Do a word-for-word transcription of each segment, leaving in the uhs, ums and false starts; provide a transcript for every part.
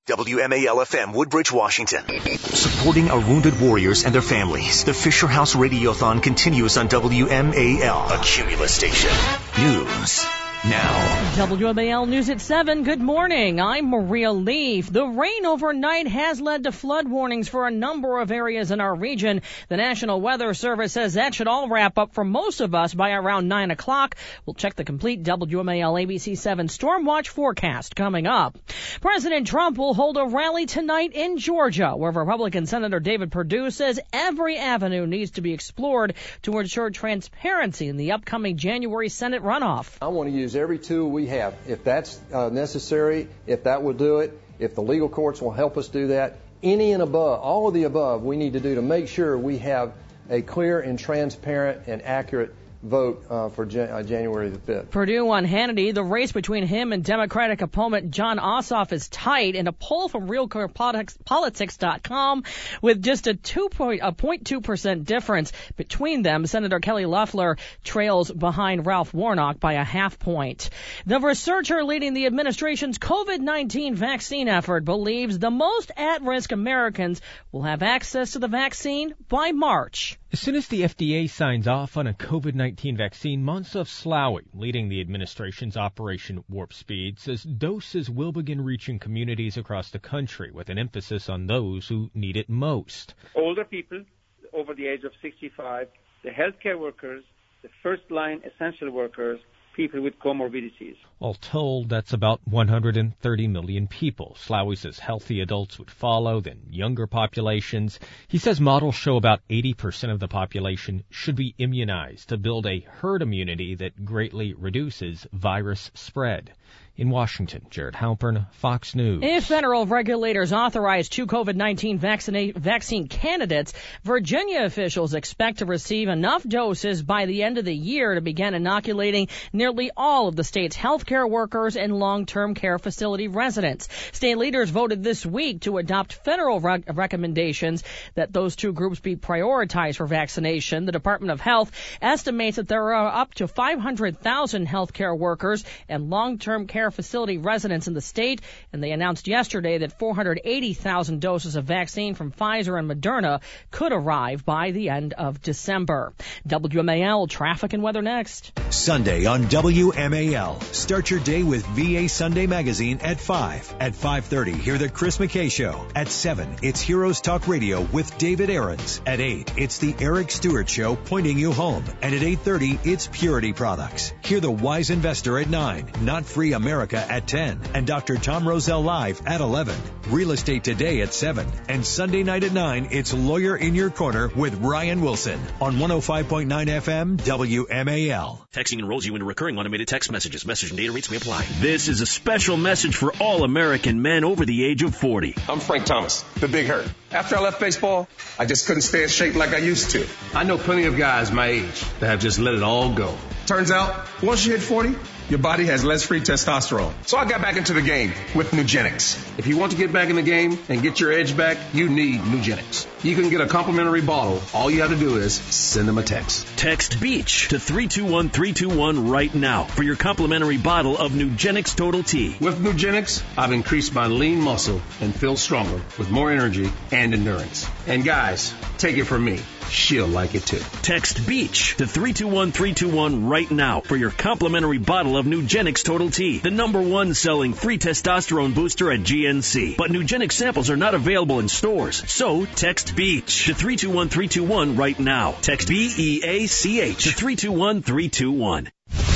W M A L F M, Woodbridge, Washington. Supporting our wounded warriors and their families. The Fisher House Radiothon continues on W M A L, a Cumulus station. News now. W M A L News at seven. Good morning. I'm Maria Leaf. The rain overnight has led to flood warnings for a number of areas in our region. The National Weather Service says that should all wrap up for most of us by around nine o'clock. We'll check the complete W M A L A B C seven Storm Watch forecast coming up. President Trump will hold a rally tonight in Georgia, where Republican Senator David Perdue says every avenue needs to be explored to ensure transparency in the upcoming January Senate runoff. I want to use every tool we have. If that's uh, necessary, if that will do it, if the legal courts will help us do that, any and above, all of the above we need to do to make sure we have a clear and transparent and accurate vote uh, for Jan- uh, January the fifth. Perdue on Hannity. The race between him and Democratic opponent Jon Ossoff is tight in a poll from real clear politics dot com with just a two point, a zero point two percent difference between them. Senator Kelly Loeffler trails behind Ralph Warnock by a half point. The researcher leading the administration's COVID nineteen vaccine effort believes the most at-risk Americans will have access to the vaccine by March. As soon as the F D A signs off on a COVID nineteen vaccine, Moncef Slaoui, leading the administration's Operation Warp Speed, says doses will begin reaching communities across the country with an emphasis on those who need it most. Older people over the age of sixty-five, the healthcare workers, the first-line essential workers, people with comorbidities. All told, that's about one hundred thirty million people. Slaoui says healthy adults would follow, then younger populations. He says models show about eighty percent of the population should be immunized to build a herd immunity that greatly reduces virus spread. In Washington, Jared Halpern, Fox News. If federal regulators authorize two COVID nineteen vaccina- vaccine candidates, Virginia officials expect to receive enough doses by the end of the year to begin inoculating nearly all of the state's healthcare workers and long-term care facility residents. State leaders voted this week to adopt federal rec- recommendations that those two groups be prioritized for vaccination. The Department of Health estimates that there are up to five hundred thousand healthcare workers and long-term care facility residents in the state, and they announced yesterday that four hundred eighty thousand doses of vaccine from Pfizer and Moderna could arrive by the end of December. W M A L traffic and weather next. Sunday on W M A L. Start your day with V A Sunday Magazine at five. At five thirty, hear the Chris McKay Show. At seven, it's Heroes Talk Radio with David Aarons. At eight, it's the Eric Stewart Show pointing you home. And at eight thirty, it's Purity Products. Hear the Wise Investor at nine. Not Free America at ten, and Doctor Tom Roselle Live at eleven. Real Estate Today at seven, and Sunday night at nine, it's Lawyer in Your Corner with Ryan Wilson on one oh five point nine F M W M A L. Texting enrolls you into recurring automated text messages. Message and data rates may apply. This is a special message for all American men over the age of forty. I'm Frank Thomas, the Big Hurt. After I left baseball, I just couldn't stay in shape like I used to. I know plenty of guys my age that have just let it all go. Turns out, once you hit forty, your body has less free testosterone. So I got back into the game with Nugenics. If you want to get back in the game and get your edge back, you need Nugenics. You can get a complimentary bottle. All you have to do is send them a text. Text BEACH to three two one three two one right now for your complimentary bottle of Nugenics Total T. With Nugenics, I've increased my lean muscle and feel stronger with more energy and endurance. And guys, take it from me. She'll like it too. Text BEACH to three two one three two one right now for your complimentary bottle of Nugenics Total T, the number one selling free testosterone booster at G N C. But Nugenics samples are not available in stores, so text BEACH to three two one three two one right now. Text B E A C H to three two one three two one.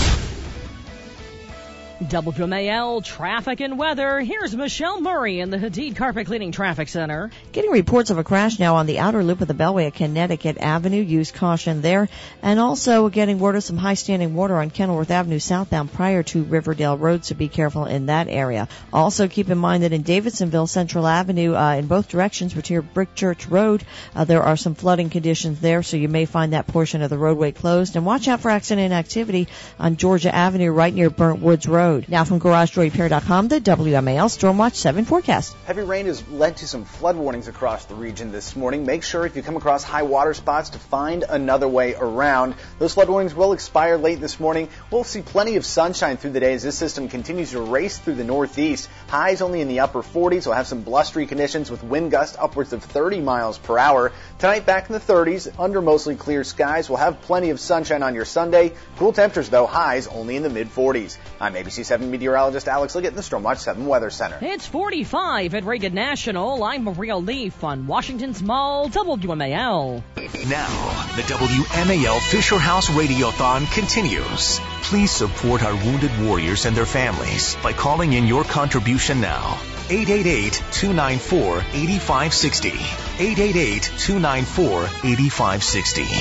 W M A L traffic and weather. Here's Michelle Murray in the Hadid Carpet Cleaning Traffic Center. Getting reports of a crash now on the outer loop of the Beltway at Connecticut Avenue. Use caution there. And also getting word of some high standing water on Kenilworth Avenue southbound prior to Riverdale Road, so be careful in that area. Also keep in mind that in Davidsonville, Central Avenue, uh, in both directions, but here Brick Church Road, uh, there are some flooding conditions there, so you may find that portion of the roadway closed. And watch out for accident activity on Georgia Avenue right near Burnt Woods Road. Now from Garage Door Repair dot com, the W M A L Stormwatch seven forecast. Heavy rain has led to some flood warnings across the region this morning. Make sure if you come across high water spots to find another way around. Those flood warnings will expire late this morning. We'll see plenty of sunshine through the day as this system continues to race through the northeast. Highs only in the upper forties. We'll have some blustery conditions with wind gusts upwards of thirty miles per hour. Tonight back in the thirties, under mostly clear skies. We'll have plenty of sunshine on your Sunday. Cool temperatures, though, highs only in the mid forties. I'm A B C seven meteorologist Alex Liggett in the Stormwatch seven Weather Center. It's forty-five at Reagan National. I'm Maria Leaf on Washington's Mall, W M A L. Now, the W M A L Fisher House Radiothon continues. Please support our wounded warriors and their families by calling in your contribution now. eight eight eight, two nine four, eight five six zero. eight eight eight, two nine four, eight five six zero.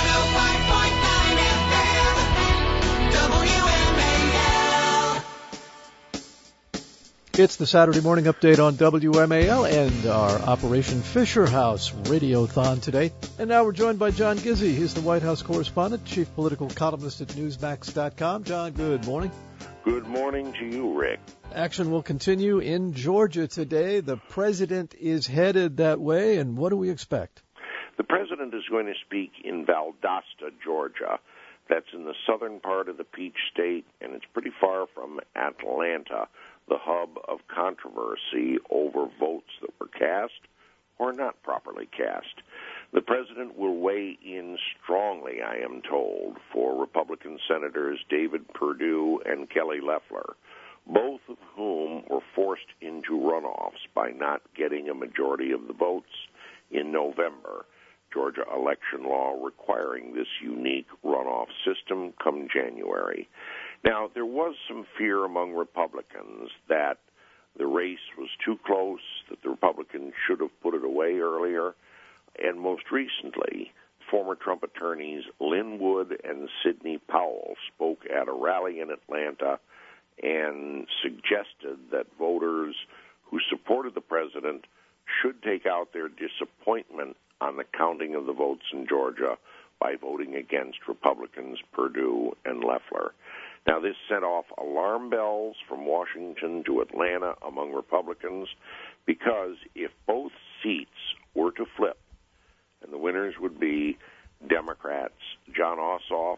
It's the Saturday morning update on W M A L and our Operation Fisher House Radiothon today. And now we're joined by John Gizzi. He's the White House correspondent, chief political columnist at Newsmax dot com. John, good morning. Good morning to you, Rick. Action will continue in Georgia today. The president is headed that way, and what do we expect? The president is going to speak in Valdosta, Georgia. That's in the southern part of the Peach State, and it's pretty far from Atlanta, the hub of controversy over votes that were cast or not properly cast. The president will weigh in strongly, I am told, for Republican Senators David Perdue and Kelly Loeffler, both of whom were forced into runoffs by not getting a majority of the votes in November. Georgia election law requiring this unique runoff system come January. Now, there was some fear among Republicans that the race was too close, that the Republicans should have put it away earlier, and most recently, former Trump attorneys Lin Wood and Sidney Powell spoke at a rally in Atlanta and suggested that voters who supported the president should take out their disappointment on the counting of the votes in Georgia by voting against Republicans Perdue and Loeffler. Now, this set off alarm bells from Washington to Atlanta among Republicans because if both seats were to flip, and the winners would be Democrats Jon Ossoff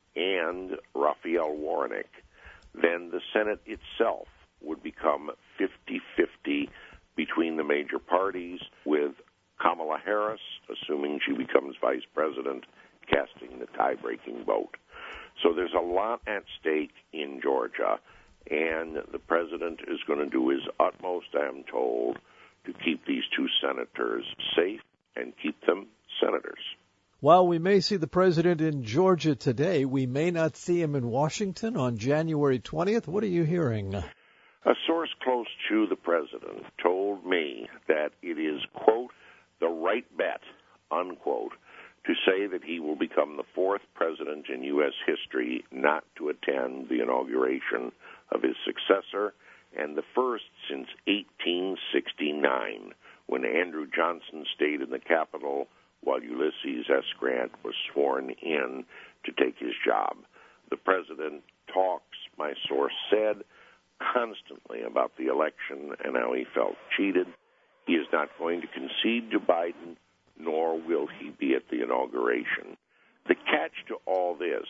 and Raphael Warnock, then the Senate itself would become fifty-fifty between the major parties, with Kamala Harris, assuming she becomes vice president, casting the tie-breaking vote. So there's a lot at stake in Georgia, and the president is going to do his utmost, I am told, to keep these two senators safe and keep them senators. While we may see the president in Georgia today, we may not see him in Washington on January twentieth. What are you hearing? A source close to the president told me that it is, quote, the right bet, unquote, to say that he will become the fourth president in U S history not to attend the inauguration of his successor, and the first since eighteen sixty-nine, when Andrew Johnson stayed in the Capitol while Ulysses S. Grant was sworn in to take his job. The president talks, my source said, constantly about the election and how he felt cheated. He is not going to concede to Biden, nor will he be at the inauguration. The catch to all this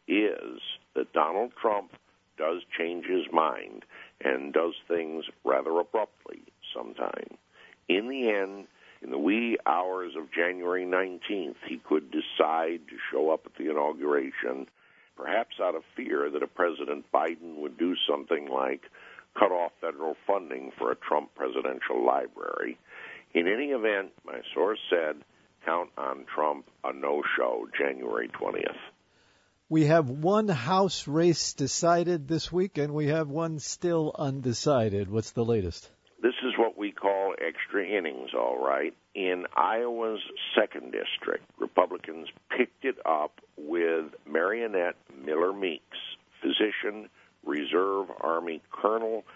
is that Donald Trump does change his mind and does things rather abruptly sometime. In the end, in the wee hours of January nineteenth, he could decide to show up at the inauguration, perhaps out of fear that a President Biden would do something like cut off federal funding for a Trump presidential library. In any event, my source said, count on Trump a no-show January twentieth. We have one House race decided this week, and we have one still undecided. What's the latest? This is what we call extra innings, all right. In Iowa's second district, Republicans picked it up with Marionette Miller Meeks, physician, Reserve Army colonel,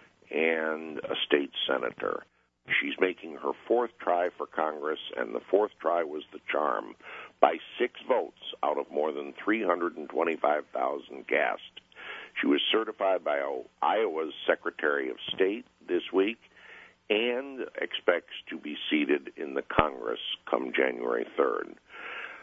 and a state senator. She's making her fourth try for Congress, and the fourth try was the charm, by six votes out of more than three hundred twenty-five thousand cast. She was certified by Iowa's Secretary of State this week and expects to be seated in the Congress come January third.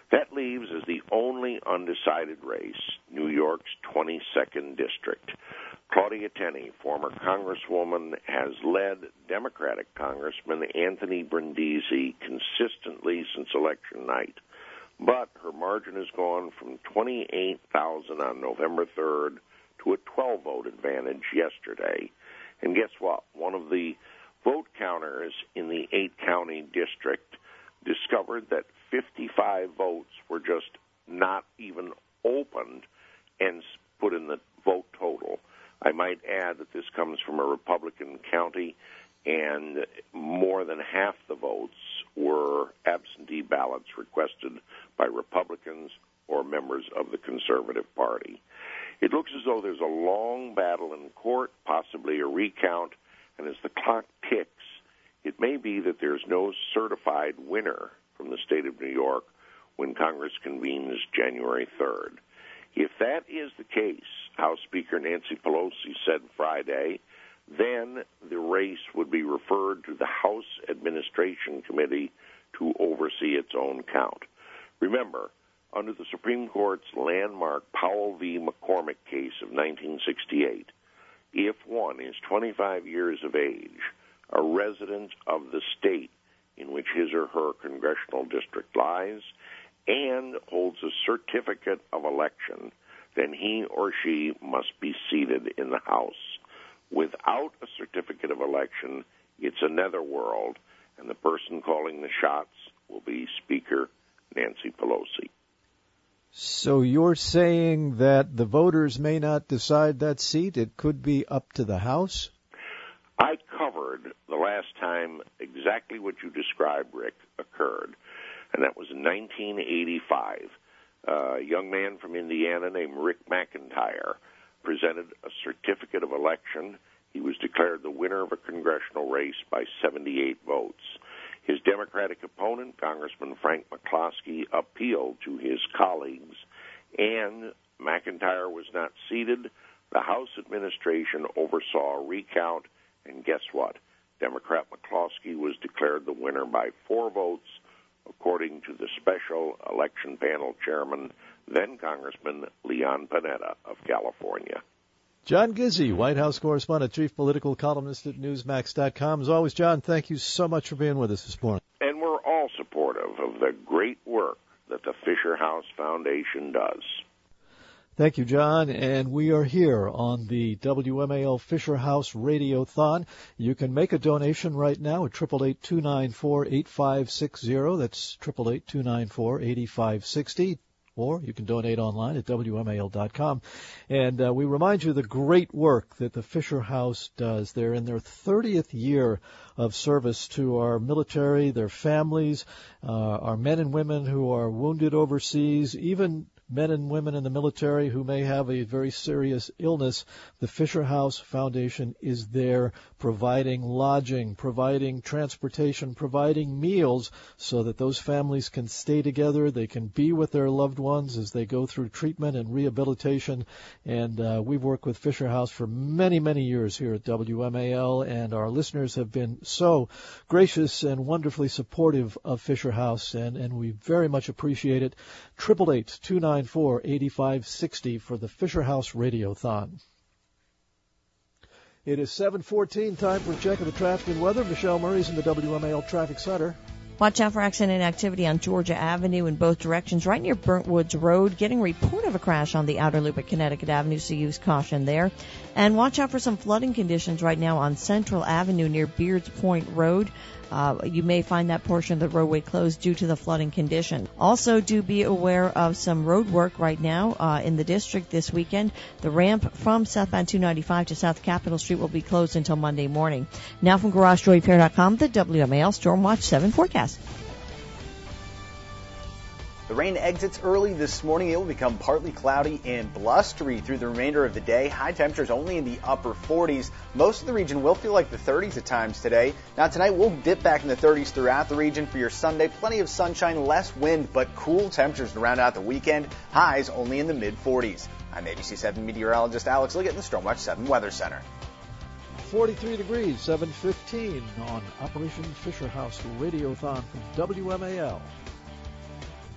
That leaves as the only undecided race New York's twenty-second district. Claudia Tenney, former congresswoman, has led Democratic Congressman Anthony Brindisi consistently since election night. But her margin has gone from twenty-eight thousand on November third to a twelve-vote advantage yesterday. And guess what? One of the vote counters in the eight-county district discovered that fifty-five votes were just not even opened and put in the vote total. I might add that this comes from a Republican county, and more than half the votes were absentee ballots requested by Republicans or members of the Conservative Party. It looks as though there's a long battle in court, possibly a recount, and as the clock ticks, it may be that there's no certified winner from the state of New York when Congress convenes January third. If that is the case, House Speaker Nancy Pelosi said Friday, then the race would be referred to the House Administration Committee to oversee its own count. Remember, under the Supreme Court's landmark Powell v. McCormick case of nineteen sixty-eight, if one is twenty-five years of age, a resident of the state in which his or her congressional district lies, and holds a certificate of election, then he or she must be seated in the House. Without a certificate of election, it's another world, and the person calling the shots will be Speaker Nancy Pelosi. So you're saying that the voters may not decide that seat? It could be up to the House? I covered the last time exactly what you described, Rick, occurred, and that was in nineteen eighty-five. Uh, a young man from Indiana named Rick McIntyre presented a certificate of election. He was declared the winner of a congressional race by seventy-eight votes. His Democratic opponent, Congressman Frank McCloskey, appealed to his colleagues, and McIntyre was not seated. The House administration oversaw a recount, and guess what? Democrat McCloskey was declared the winner by four votes, according to the special election panel chairman, then Congressman Leon Panetta of California. John Gizzi, White House correspondent, chief political columnist at Newsmax dot com. As always, John, thank you so much for being with us this morning. And we're all supportive of the great work that the Fisher House Foundation does. Thank you, John. And we are here on the W M A L Fisher House Radiothon. You can make a donation right now at eight eight eight, two nine four, eight five six zero. That's eight eight eight, two nine four, eight five six zero. Or you can donate online at W M A L dot com. And uh, we remind you of the great work that the Fisher House does. They're in their thirtieth year of service to our military, their families, uh, our men and women who are wounded overseas, even men and women in the military who may have a very serious illness. The Fisher House Foundation is there providing lodging, providing transportation, providing meals so that those families can stay together. They can be with their loved ones as they go through treatment and rehabilitation. And uh, we've worked with Fisher House for many, many years here at W M A L, and our listeners have been so gracious and wonderfully supportive of Fisher House, and, and we very much appreciate it. eight eight eight, two nine four, eight five six zero for the Fisher House Radiothon. It is seven fourteen, time for a check of the traffic and weather. Michelle Murray's in the W M A L Traffic Center. Watch out for accident activity on Georgia Avenue in both directions, right near Burnt Woods Road. Getting a report of a crash on the outer loop at Connecticut Avenue, so use caution there. And watch out for some flooding conditions right now on Central Avenue near Beards Point Road. Uh, you may find that portion of the roadway closed due to the flooding condition. Also, do be aware of some road work right now uh, in the district this weekend. The ramp from southbound two ninety-five to South Capitol Street will be closed until Monday morning. Now from Garage Joy Repair dot com, the W M A L Storm Watch seven forecast. The rain exits early this morning. It will become partly cloudy and blustery through the remainder of the day. High temperatures only in the upper forties. Most of the region will feel like the thirties at times today. Now tonight we'll dip back in the thirties throughout the region for your Sunday. Plenty of sunshine, less wind, but cool temperatures to round out the weekend. Highs only in the mid forties. I'm A B C seven meteorologist Alex Liggett in the Stormwatch seven Weather Center. forty-three degrees, seven fifteen on Operation Fisher House Radiothon from W M A L.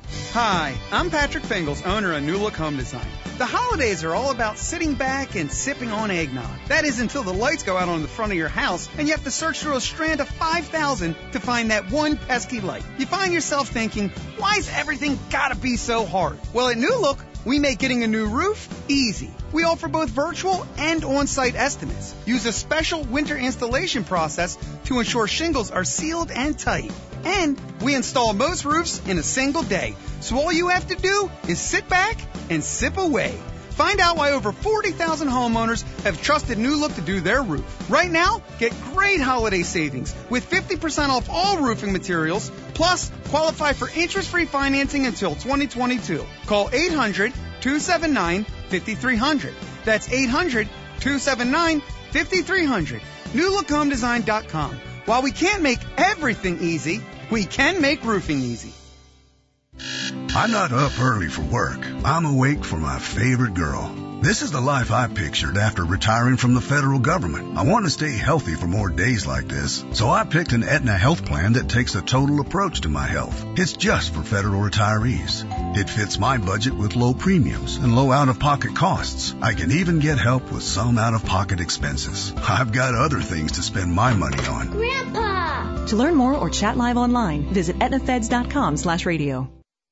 Hi, I'm Patrick Fingles, owner of New Look Home Design. The holidays are all about sitting back and sipping on eggnog. That is until the lights go out on the front of your house and you have to search through a strand of five thousand to find that one pesky light. You find yourself thinking, why's everything gotta be so hard? Well, at New Look, we make getting a new roof easy. We offer both virtual and on-site estimates. Use a special winter installation process to ensure shingles are sealed and tight. And we install most roofs in a single day. So all you have to do is sit back and sip away. Find out why over forty thousand homeowners have trusted New Look to do their roof. Right now, get great holiday savings with fifty percent off all roofing materials, plus qualify for interest-free financing until twenty twenty-two. Call eight hundred, two seven nine, five three zero zero. That's eight hundred, two seven nine, five three zero zero. new look home design dot com. While we can't make everything easy, we can make roofing easy. I'm not up early for work. I'm awake for my favorite girl. This is the life I pictured after retiring from the federal government. I want to stay healthy for more days like this, so I picked an Aetna health plan that takes a total approach to my health. It's just for federal retirees. It fits my budget with low premiums and low out-of-pocket costs. I can even get help with some out-of-pocket expenses. I've got other things to spend my money on. Grandpa! To learn more or chat live online, visit aetna feds dot com slash radio.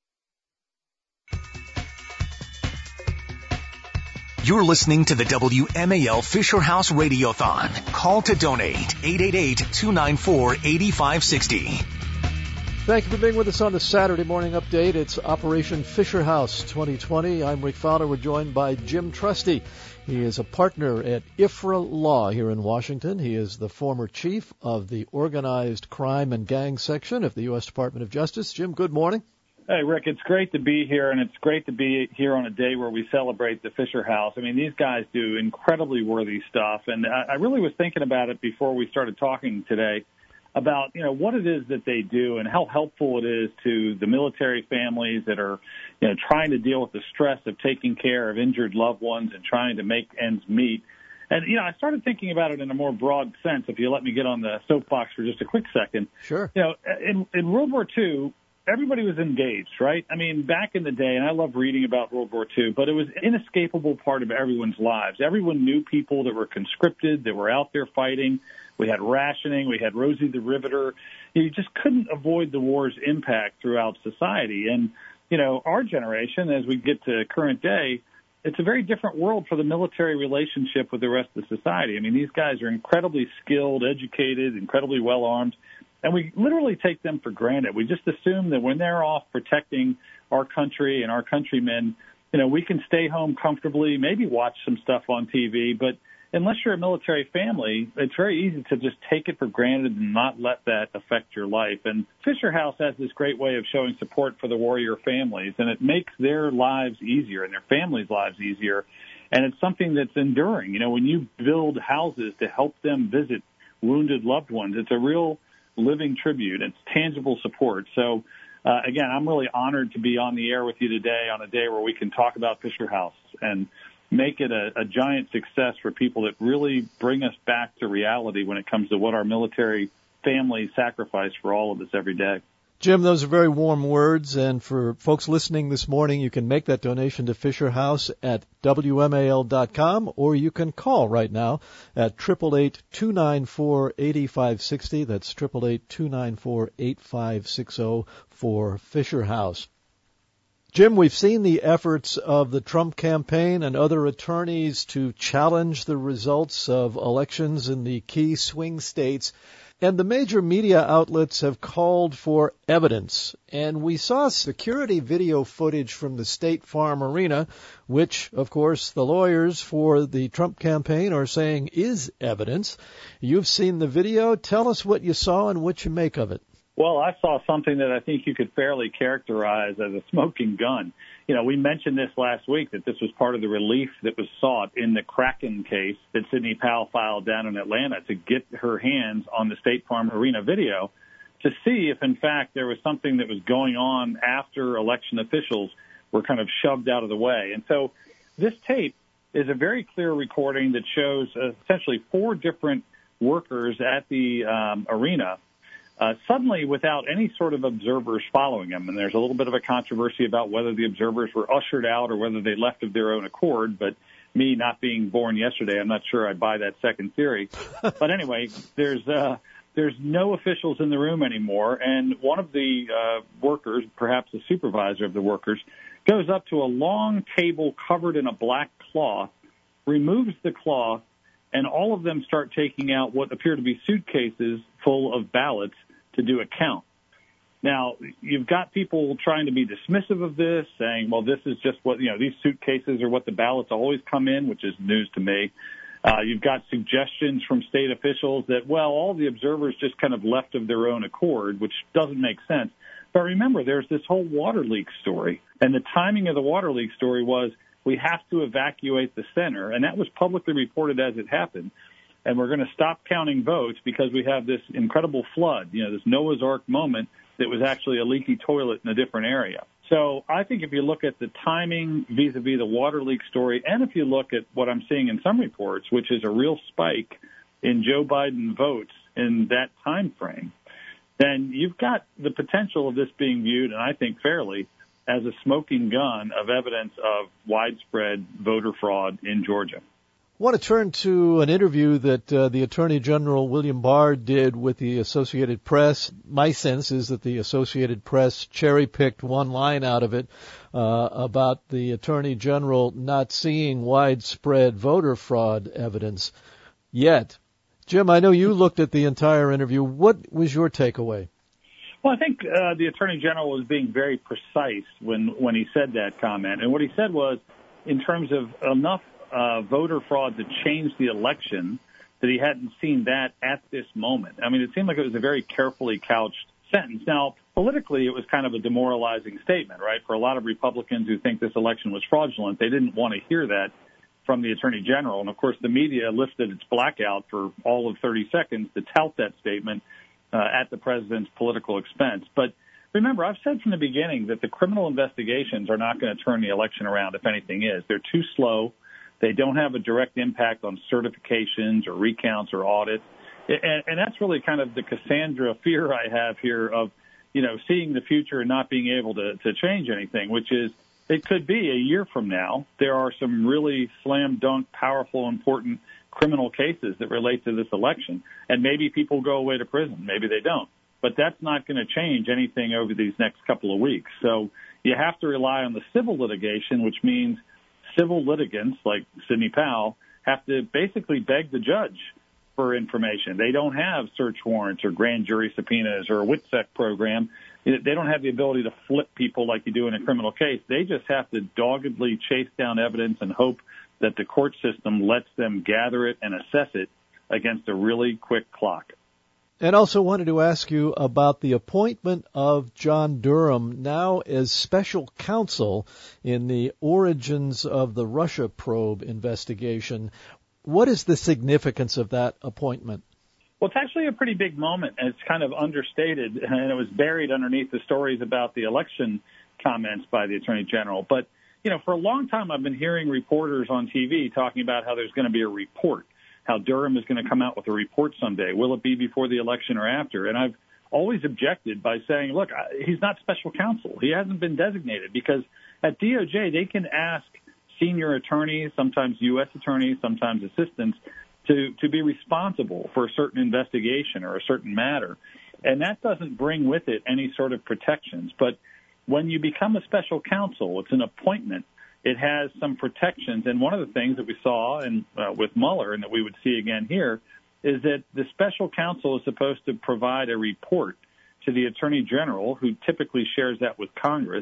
You're listening to the W M A L Fisher House Radiothon. Call to donate, eight eight eight, two nine four, eight five six zero. Thank you for being with us on the Saturday morning update. It's Operation Fisher House twenty twenty. I'm Rick Fowler. We're joined by Jim Trusty. He is a partner at I F R A Law here in Washington. He is the former chief of the Organized Crime and Gang Section of the U S Department of Justice. Jim, good morning. Hey, Rick, it's great to be here, and it's great to be here on a day where we celebrate the Fisher House. I mean, these guys do incredibly worthy stuff, and I, I really was thinking about it before we started talking today about, you know, what it is that they do and how helpful it is to the military families that are, you know, trying to deal with the stress of taking care of injured loved ones and trying to make ends meet. And, you know, I started thinking about it in a more broad sense, if you let me get on the soapbox for just a quick second. Sure. You know, in, in World War Two, everybody was engaged, right? I mean, back in the day, and I love reading about World War Two, but it was an inescapable part of everyone's lives. Everyone knew people that were conscripted, that were out there fighting. We had rationing. We had Rosie the Riveter. You just couldn't avoid the war's impact throughout society. And, you know, our generation, as we get to current day, it's a very different world for the military relationship with the rest of society. I mean, these guys are incredibly skilled, educated, incredibly well-armed. And we literally take them for granted. We just assume that when they're off protecting our country and our countrymen, you know, we can stay home comfortably, maybe watch some stuff on T V. But unless you're a military family, it's very easy to just take it for granted and not let that affect your life. And Fisher House has this great way of showing support for the warrior families, and it makes their lives easier and their families' lives easier. And it's something that's enduring. You know, when you build houses to help them visit wounded loved ones, it's a real living tribute. It's tangible support. So, uh, again, I'm really honored to be on the air with you today on a day where we can talk about Fisher House and make it a, a giant success for people that really bring us back to reality when it comes to what our military families sacrifice for all of us every day. Jim, those are very warm words, and for folks listening this morning, you can make that donation to Fisher House at W M A L dot com, or you can call right now at eight eight eight, two nine four, eight five six zero. That's eight eight eight, two nine four, eight five six zero for Fisher House. Jim, we've seen the efforts of the Trump campaign and other attorneys to challenge the results of elections in the key swing states. And the major media outlets have called for evidence. And we saw security video footage from the State Farm Arena, which, of course, the lawyers for the Trump campaign are saying is evidence. You've seen the video. Tell us what you saw and what you make of it. Well, I saw something that I think you could fairly characterize as a smoking gun. You know, we mentioned this last week, that this was part of the relief that was sought in the Kraken case that Sidney Powell filed down in Atlanta to get her hands on the State Farm Arena video to see if, in fact, there was something that was going on after election officials were kind of shoved out of the way. And so this tape is a very clear recording that shows uh, essentially four different workers at the um, arena uh, suddenly without any sort of observers following him. And there's a little bit of a controversy about whether the observers were ushered out or whether they left of their own accord. But me not being born yesterday, I'm not sure I buy that second theory. But anyway, there's uh, there's no officials in the room anymore. And one of the uh, workers, perhaps the supervisor of the workers, goes up to a long table covered in a black cloth, removes the cloth, and all of them start taking out what appear to be suitcases full of ballots to do a count. Now, you've got people trying to be dismissive of this, saying, well, this is just what, you know, these suitcases are what the ballots always come in, which is news to me. Uh, you've got suggestions from state officials that, well, all the observers just kind of left of their own accord, which doesn't make sense. But remember, there's this whole water leak story. And the timing of the water leak story was we have to evacuate the center. And that was publicly reported as it happened. And we're going to stop counting votes because we have this incredible flood, you know, this Noah's Ark moment that was actually a leaky toilet in a different area. So I think if you look at the timing vis-a-vis the water leak story, and if you look at what I'm seeing in some reports, which is a real spike in Joe Biden votes in that time frame, then you've got the potential of this being viewed, and I think fairly, as a smoking gun of evidence of widespread voter fraud in Georgia. I want to turn to an interview that uh, the Attorney General William Barr did with the Associated Press. My sense is that the Associated Press cherry-picked one line out of it uh, about the Attorney General not seeing widespread voter fraud evidence yet. Jim, I know you looked at the entire interview. What was your takeaway? Well, I think uh, the Attorney General was being very precise when, when he said that comment. And what he said was, in terms of enough uh, voter fraud to change the election, that he hadn't seen that at this moment. I mean, it seemed like it was a very carefully couched sentence. Now, politically, it was kind of a demoralizing statement, right? For a lot of Republicans who think this election was fraudulent, they didn't want to hear that from the Attorney General. And, of course, the media lifted its blackout for all of thirty seconds to tout that statement uh, at the president's political expense. But remember, I've said from the beginning that the criminal investigations are not going to turn the election around, if anything is. They're too slow. They don't have a direct impact on certifications or recounts or audits. And, and that's really kind of the Cassandra fear I have here of, you know, seeing the future and not being able to, to change anything, which is it could be a year from now. There are some really slam dunk, powerful, important criminal cases that relate to this election. And maybe people go away to prison. Maybe they don't. But that's not going to change anything over these next couple of weeks. So you have to rely on the civil litigation, which means civil litigants like Sidney Powell have to basically beg the judge for information. They don't have search warrants or grand jury subpoenas or a WITSEC program. They don't have the ability to flip people like you do in a criminal case. They just have to doggedly chase down evidence and hope that the court system lets them gather it and assess it against a really quick clock. And also wanted to ask you about the appointment of John Durham now as special counsel in the origins of the Russia probe investigation. What is the significance of that appointment? Well, it's actually a pretty big moment, and it's kind of understated, and it was buried underneath the stories about the election comments by the Attorney General. But, you know, for a long time I've been hearing reporters on T V talking about how there's going to be a report, how Durham is going to come out with a report someday. Will it be before the election or after? And I've always objected by saying, look, he's not special counsel. He hasn't been designated because at D O J they can ask senior attorneys, sometimes U S attorneys, sometimes assistants, to, to be responsible for a certain investigation or a certain matter. And that doesn't bring with it any sort of protections. But when you become a special counsel, it's an appointment. It has some protections. And one of the things that we saw in, uh, with Mueller and that we would see again here is that the special counsel is supposed to provide a report to the Attorney General, who typically shares that with Congress.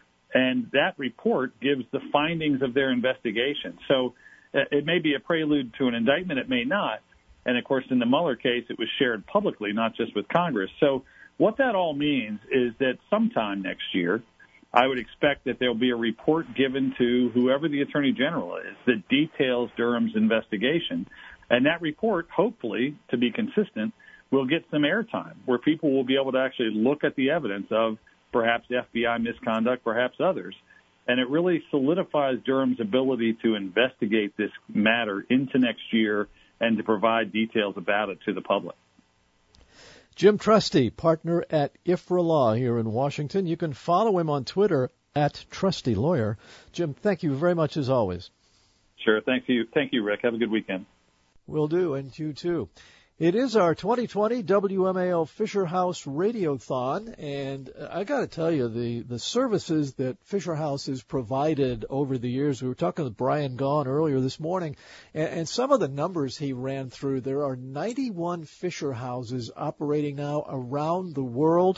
And that report gives the findings of their investigation. So uh, it may be a prelude to an indictment. It may not. And, of course, in the Mueller case, it was shared publicly, not just with Congress. So what that all means is that sometime next year, I would expect that there will be a report given to whoever the Attorney General is that details Durham's investigation. And that report, hopefully, to be consistent, will get some airtime where people will be able to actually look at the evidence of perhaps F B I misconduct, perhaps others. And it really solidifies Durham's ability to investigate this matter into next year and to provide details about it to the public. Jim Trusty, partner at I F R A Law here in Washington. You can follow him on Twitter at Trusty Lawyer. Jim, thank you very much as always. Sure. Thank you. Thank you, Rick. Have a good weekend. Will do, and you too. It is our twenty twenty W M A L Fisher House Radiothon, and I got to tell you, the, the services that Fisher House has provided over the years, we were talking with Brian Gaughan earlier this morning, and, and some of the numbers he ran through, there are ninety-one Fisher Houses operating now around the world.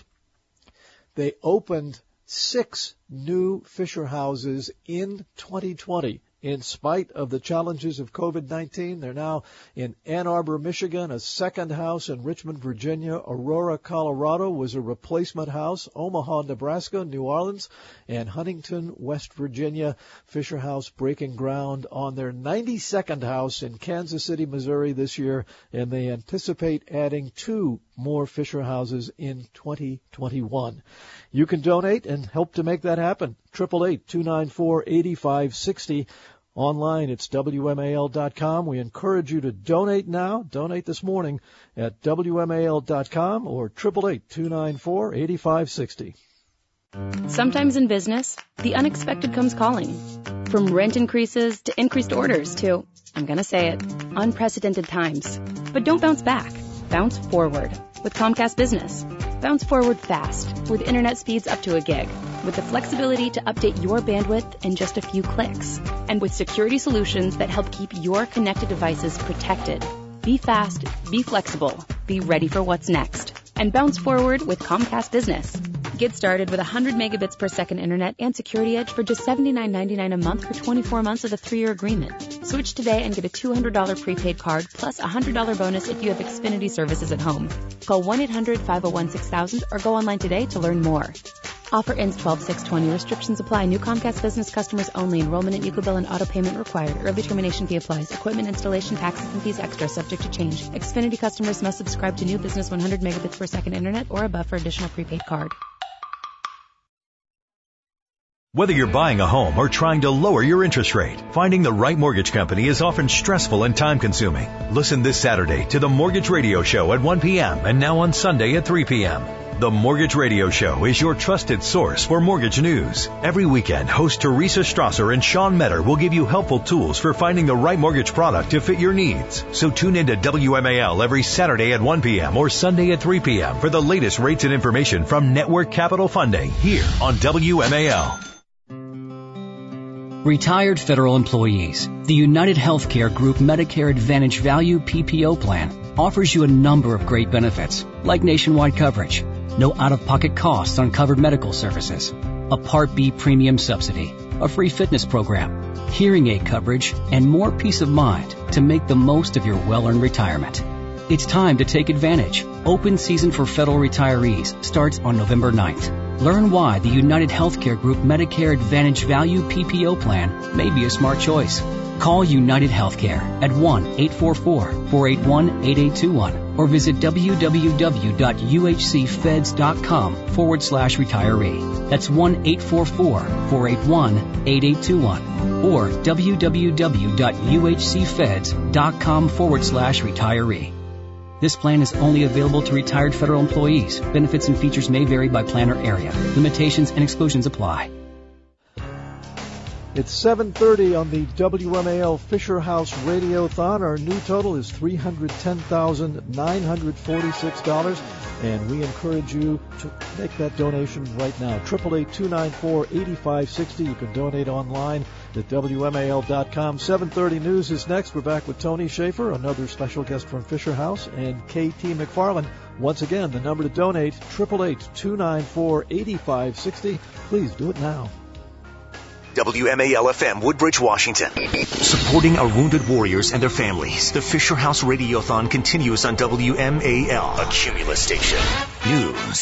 They opened six new Fisher Houses in twenty twenty. In spite of the challenges of COVID nineteen, they're now in Ann Arbor, Michigan, a second house in Richmond, Virginia. Aurora, Colorado was a replacement house. Omaha, Nebraska, New Orleans, and Huntington, West Virginia. Fisher House breaking ground on their ninety-second house in Kansas City, Missouri this year, and they anticipate adding two more Fisher Houses in twenty twenty-one. You can donate and help to make that happen. eight eight eight, two nine four, eight five six zero. Online, it's W M A L dot com. We encourage you to donate now. Donate this morning at W M A L dot com or eight eight eight, two nine four, eight five six zero. Sometimes in business, the unexpected comes calling. From rent increases to increased orders to, I'm going to say it, unprecedented times. But don't bounce back. Bounce forward with Comcast Business. Bounce forward fast with internet speeds up to a gig, with the flexibility to update your bandwidth in just a few clicks, and with security solutions that help keep your connected devices protected. Be fast, be flexible, be ready for what's next, and bounce forward with Comcast Business. Get started with one hundred megabits per second internet and Security Edge for just seventy-nine ninety-nine a month for twenty-four months with a three-year agreement. Switch today and get a two hundred dollars prepaid card plus a one hundred dollars bonus if you have Xfinity services at home. Call one eight hundred, five oh one, six thousand or go online today to learn more. Offer ends twelve six twenty. Restrictions apply. New Comcast Business customers only. Enrollment in Ecobill and auto payment required. Early termination fee applies. Equipment installation, taxes, and fees extra. Subject to change. Xfinity customers must subscribe to new business one hundred megabits per second internet or above for additional prepaid card. Whether you're buying a home or trying to lower your interest rate, finding the right mortgage company is often stressful and time-consuming. Listen this Saturday to the Mortgage Radio Show at one p.m. and now on Sunday at three p.m. The Mortgage Radio Show is your trusted source for mortgage news. Every weekend, host Teresa Strasser and Sean Metter will give you helpful tools for finding the right mortgage product to fit your needs. So tune in to W M A L every Saturday at one p.m. or Sunday at three p.m. for the latest rates and information from Network Capital Funding here on W M A L. Retired federal employees. The United Healthcare Group Medicare Advantage Value P P O plan offers you a number of great benefits, like nationwide coverage, no out-of-pocket costs on covered medical services, a Part B premium subsidy, a free fitness program, hearing aid coverage, and more peace of mind to make the most of your well-earned retirement. It's time to take advantage. Open season for federal retirees starts on November ninth. Learn why the United Healthcare Group Medicare Advantage Value P P O plan may be a smart choice. Call United Healthcare at one eight four four, four eight one, eight eight two one or visit www.uhcfeds.com forward slash retiree. That's one eight four four, four eight one, eight eight two one or www.uhcfeds.com forward slash retiree. This plan is only available to retired federal employees. Benefits and features may vary by plan or area. Limitations and exclusions apply. It's seven thirty on the W M A L Fisher House Radiothon. Our new total is three hundred ten thousand nine hundred forty-six dollars, and we encourage you to make that donation right now. eight eight eight, two nine four, eight five six zero. You can donate online at W M A L dot com. seven thirty News is next. We're back with Tony Schaefer, another special guest from Fisher House, and K T McFarland. Once again, the number to donate, eight eight eight, two nine four, eight five six zero. Please do it now. W M A L F M, Woodbridge, Washington. Supporting our wounded warriors and their families. The Fisher House Radiothon continues on W M A L, a Cumulus station. News.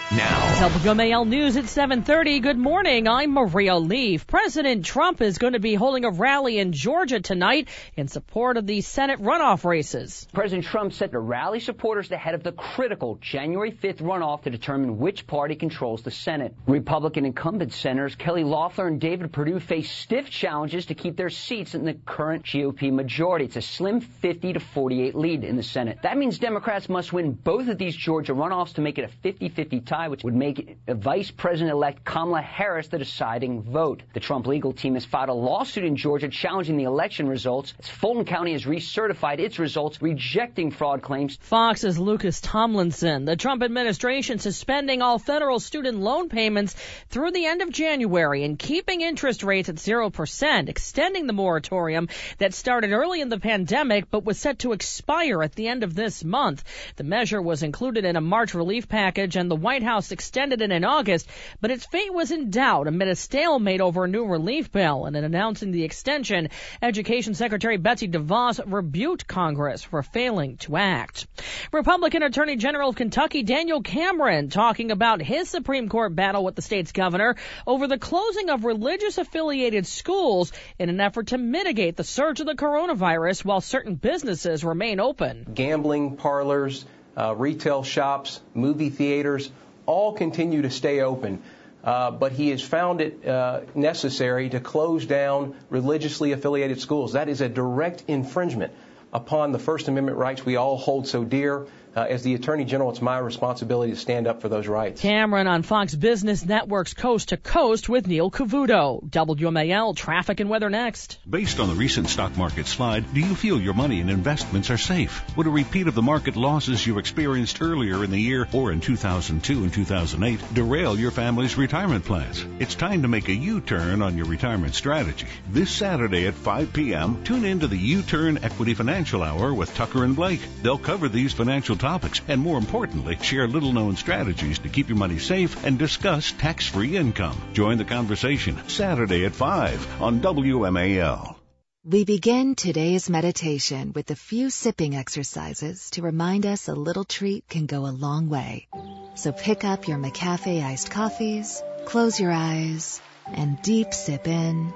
now. W M A L News at seven thirty. Good morning. I'm Maria Leaf. President Trump is going to be holding a rally in Georgia tonight in support of the Senate runoff races. President Trump set to rally supporters ahead of the critical January fifth runoff to determine which party controls the Senate. Republican incumbent senators Kelly Loeffler and David Perdue face stiff challenges to keep their seats in the current G O P majority. It's a slim fifty to forty-eight lead in the Senate. That means Democrats must win both of these Georgia runoffs to make it a fifty-fifty tie, which would make Vice President-elect Kamala Harris the deciding vote. The Trump legal team has filed a lawsuit in Georgia challenging the election results, as Fulton County has recertified its results, rejecting fraud claims. Fox's Lucas Tomlinson. The Trump administration suspending all federal student loan payments through the end of January and keeping interest rates at zero percent, extending the moratorium that started early in the pandemic but was set to expire at the end of this month. The measure was included in a March relief package, and the White House extended it in August, but its fate was in doubt amid a stalemate over a new relief bill. And in announcing the extension, Education Secretary Betsy DeVos rebuked Congress for failing to act. Republican Attorney General of Kentucky Daniel Cameron talking about his Supreme Court battle with the state's governor over the closing of religious-affiliated schools in an effort to mitigate the surge of the coronavirus while certain businesses remain open. Gambling parlors, uh, retail shops, movie theaters, all continue to stay open, uh, but he has found it uh, necessary to close down religiously affiliated schools. That is a direct infringement upon the First Amendment rights we all hold so dear. Uh, as the Attorney General, it's my responsibility to stand up for those rights. Cameron on Fox Business Network's Coast to Coast with Neil Cavuto. W M A L traffic and weather next. Based on the recent stock market slide, do you feel your money and investments are safe? Would a repeat of the market losses you experienced earlier in the year or in two thousand two and two thousand eight derail your family's retirement plans? It's time to make a U-turn on your retirement strategy. This Saturday at five p.m., tune in to the U-Turn Equity Financial Hour with Tucker and Blake. They'll cover these financial topics and, more importantly, share little-known strategies to keep your money safe and discuss tax-free income. Join the conversation Saturday at five on W M A L. We begin today's meditation with a few sipping exercises to remind us a little treat can go a long way. So pick up your McCafe iced coffees, close your eyes, and deep sip in.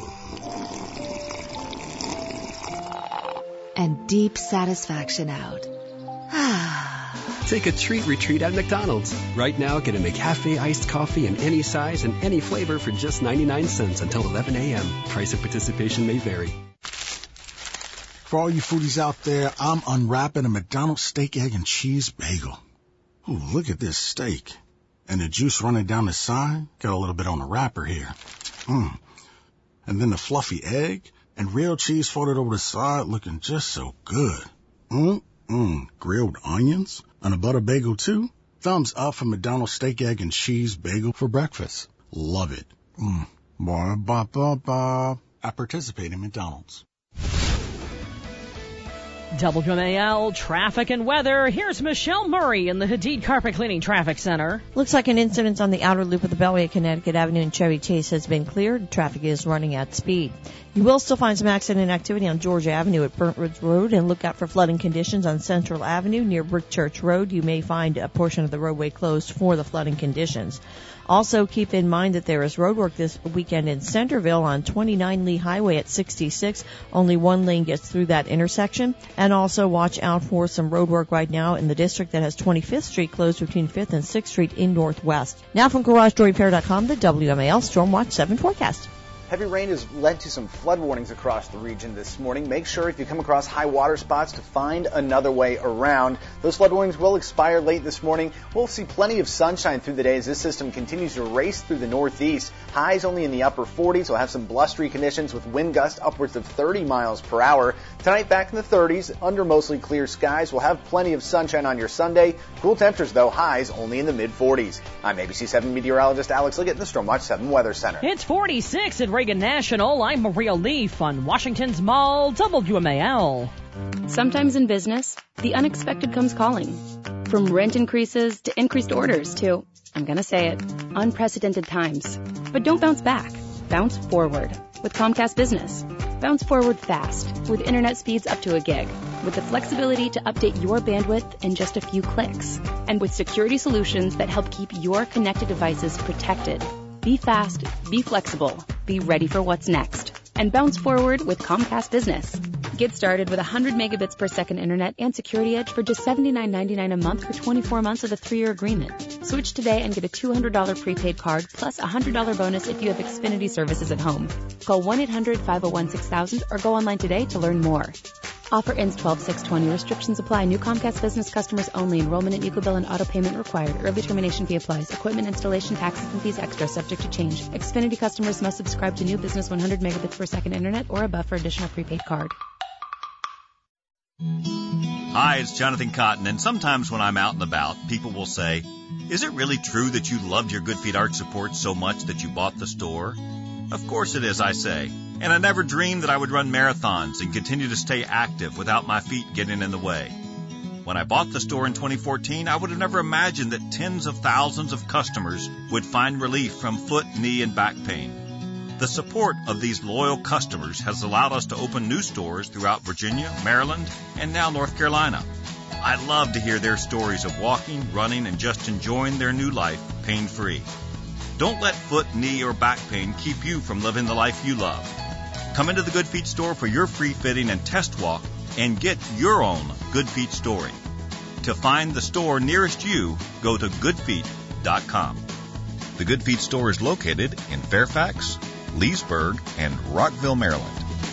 And deep satisfaction out. Take a treat retreat at McDonald's. Right now, get a McCafe iced coffee in any size and any flavor for just ninety-nine cents until eleven a.m. Price of participation may vary. For all you foodies out there, I'm unwrapping a McDonald's steak, egg, and cheese bagel. Ooh, look at this steak. And the juice running down the side. Got a little bit on the wrapper here. Mmm. And then the fluffy egg and real cheese folded over the side, looking just so good. Mmm. Mmm, grilled onions and a butter bagel too. Thumbs up for McDonald's steak, egg, and cheese bagel for breakfast. Love it. Mmm. Ba ba ba ba. I participate in McDonald's. W M A L traffic and weather. Here's Michelle Murray in the Hadid Carpet Cleaning Traffic Center. Looks like an incident on the outer loop of the Beltway at Connecticut Avenue and Chevy Chase has been cleared. Traffic is running at speed. You will still find some accident activity on Georgia Avenue at Burnt Ridge Road, and look out for flooding conditions on Central Avenue near Brick Church Road. You may find a portion of the roadway closed for the flooding conditions. Also, keep in mind that there is road work this weekend in Centerville on twenty-nine Lee Highway at sixty-six. Only one lane gets through that intersection. And also watch out for some road work right now in the district that has twenty-fifth Street closed between fifth and sixth Street in Northwest. Now from Garage Door Repair dot com, the W M A L Storm Watch seven forecast. Heavy rain has led to some flood warnings across the region this morning. Make sure if you come across high water spots to find another way around. Those flood warnings will expire late this morning. We'll see plenty of sunshine through the day as this system continues to race through the northeast. Highs only in the upper forties. We'll have some blustery conditions with wind gusts upwards of thirty miles per hour. Tonight back in the thirties, under mostly clear skies. We'll have plenty of sunshine on your Sunday. Cool temperatures though, highs only in the mid forties. I'm A B C seven meteorologist Alex Liggett in the Stormwatch seven Weather Center. It's forty-six at Reagan National. I'm Maria Leaf on Washington's Mall, W M A L. Sometimes in business, the unexpected comes calling. From rent increases to increased orders to, I'm going to say it, unprecedented times. But don't bounce back. Bounce forward with Comcast Business. Bounce forward fast with internet speeds up to a gig. with the flexibility to update your bandwidth in just a few clicks. And with security solutions that help keep your connected devices protected. Be fast, be flexible, be ready for what's next. And bounce forward with Comcast Business. Get started with one hundred megabits per second internet and Security Edge for just seventy-nine ninety-nine a month for twenty-four months with a three-year agreement. Switch today and get a two hundred dollars prepaid card plus a one hundred dollars bonus if you have Xfinity services at home. Call one eight hundred five oh one six thousand or go online today to learn more. Offer ends twelve six twenty. Restrictions apply. New Comcast Business customers only. Enrollment in EcoBill and auto payment required. Early termination fee applies. Equipment installation, taxes, and fees extra. Subject to change. Xfinity customers must subscribe to new business one hundred megabits per second internet or above for additional prepaid card. Hi, it's Jonathan Cotton, and sometimes when I'm out and about, people will say, "Is it really true that you loved your Good Feet Arch Support so much that you bought the store?" Of course it is, I say. And I never dreamed that I would run marathons and continue to stay active without my feet getting in the way. When I bought the store in twenty fourteen, I would have never imagined that tens of thousands of customers would find relief from foot, knee, and back pain. The support of these loyal customers has allowed us to open new stores throughout Virginia, Maryland, and now North Carolina. I love to hear their stories of walking, running, and just enjoying their new life pain-free. Don't let foot, knee, or back pain keep you from living the life you love. Come into the Good Feet store for your free fitting and test walk and get your own Good Feet story. To find the store nearest you, go to good feet dot com. The Good Feet store is located in Fairfax, Leesburg, and Rockville, Maryland.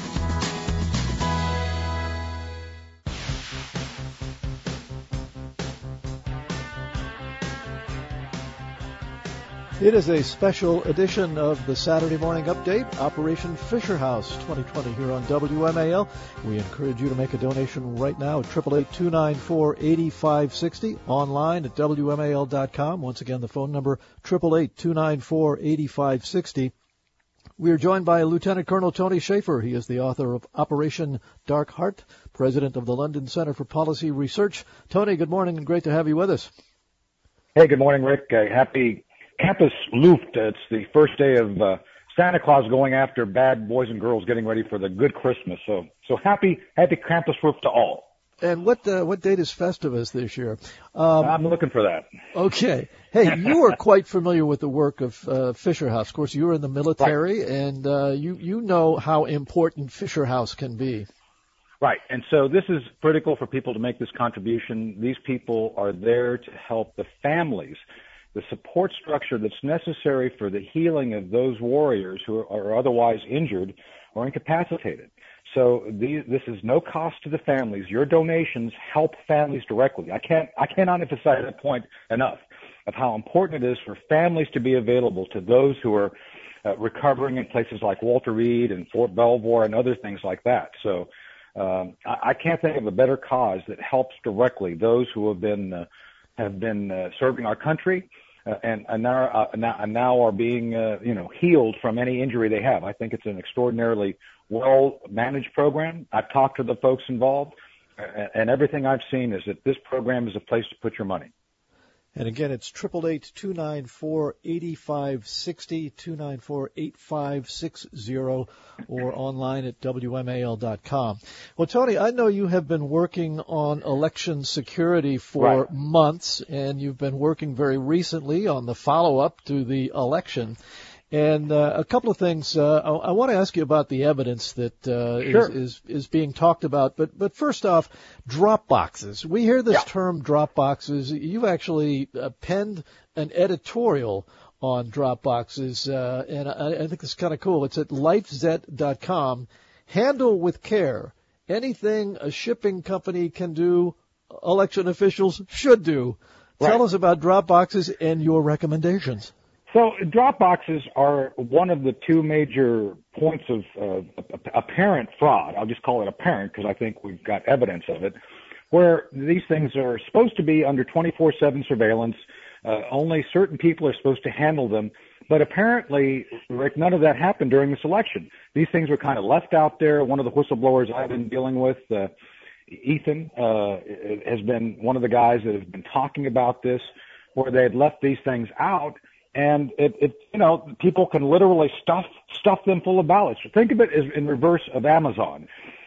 It is a special edition of the Saturday Morning Update, Operation Fisher House twenty twenty here on W M A L. We encourage you to make a donation right now at eight eight eight, two nine four, eight five six zero, online at W M A L dot com. Once again, the phone number, eight eight eight, two nine four, eight five six zero. We are joined by Lieutenant Colonel Tony Shaffer. He is the author of Operation Dark Heart, president of the London Center for Policy Research. Tony, good morning and great to have you with us. Hey, good morning, Rick. Uh, happy Campus Luft. It's the first day of uh, Santa Claus going after bad boys and girls getting ready for the good Christmas. So, so happy, happy Campus Luft to all. And what uh, what date is Festivus this year? Um, I'm looking for that. Okay. Hey, you are quite familiar with the work of uh, Fisher House. Of course, you were in the military, right. and uh, you you know how important Fisher House can be. Right. And so this is critical for people to make this contribution. These people are there to help the families, the support structure that's necessary for the healing of those warriors who are otherwise injured or incapacitated. So these, this is no cost to the families. Your donations help families directly. I can't, I cannot emphasize that point enough of how important it is for families to be available to those who are uh, recovering in places like Walter Reed and Fort Belvoir and other things like that. So um, I, I can't think of a better cause that helps directly those who have been uh, have been uh, serving our country. Uh, and, and, now, uh, now, and now are being, uh, you know, healed from any injury they have. I think it's an extraordinarily well-managed program. I've talked to the folks involved, uh, and everything I've seen is that this program is a place to put your money. And again, it's eight eight eight, two nine four, eight five six zero, two nine four, eight five six zero, or online at W M A L dot com. Well, Tony, I know you have been working on election security for right. months, and you've been working very recently on the follow-up to the election. And uh, a couple of things. Uh, I, I want to ask you about the evidence that uh, sure. is, is is being talked about. But but first off, drop boxes. We hear this yeah. term drop boxes. You've actually uh, penned an editorial on drop boxes, uh, and I, I think it's kind of cool. It's at lifezet dot com. Handle with care. Anything a shipping company can do, election officials should do. Right. Tell us about drop boxes and your recommendations. So drop boxes are one of the two major points of uh, apparent fraud. I'll just call it apparent because I think we've got evidence of it, where these things are supposed to be under twenty-four seven surveillance. Uh, only certain people are supposed to handle them. But apparently, Rick, none of that happened during this election. These things were kind of left out there. One of the whistleblowers I've been dealing with, uh, Ethan, uh, has been one of the guys that has been talking about this, where they had left these things out. And it, it, you know, people can literally stuff, stuff them full of ballots. Think of it as in reverse of Amazon.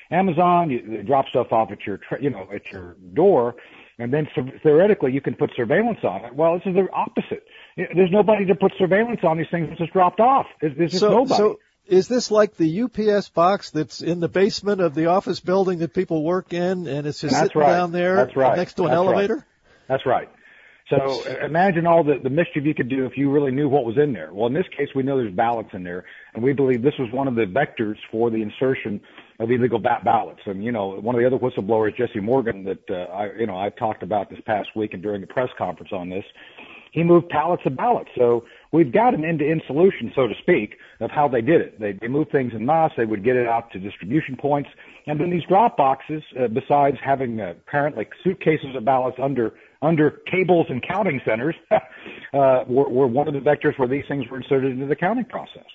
Amazon, you, they drop stuff off at your, you know, at your door, and then theoretically you can put surveillance on it. Well, this is the opposite. There's nobody to put surveillance on these things. It's just dropped off. There's, there's just so, nobody. So is this like the U P S box that's in the basement of the office building that people work in, and it's just That's sitting right. down there That's right. next to an That's elevator? Right. That's right. So imagine all the, the mischief you could do if you really knew what was in there. Well, in this case, we know there's ballots in there, and we believe this was one of the vectors for the insertion of illegal ba- ballots. And, you know, one of the other whistleblowers, Jesse Morgan, that, uh, I, you know, I've talked about this past week and during the press conference on this, he moved pallets of ballots. So we've got an end-to-end solution, so to speak, of how they did it. They, they moved things in mass. They would get it out to distribution points. And then these drop boxes, uh, besides having uh, apparently suitcases of ballots under under cables and counting centers, uh, were, were one of the vectors where these things were inserted into the counting process.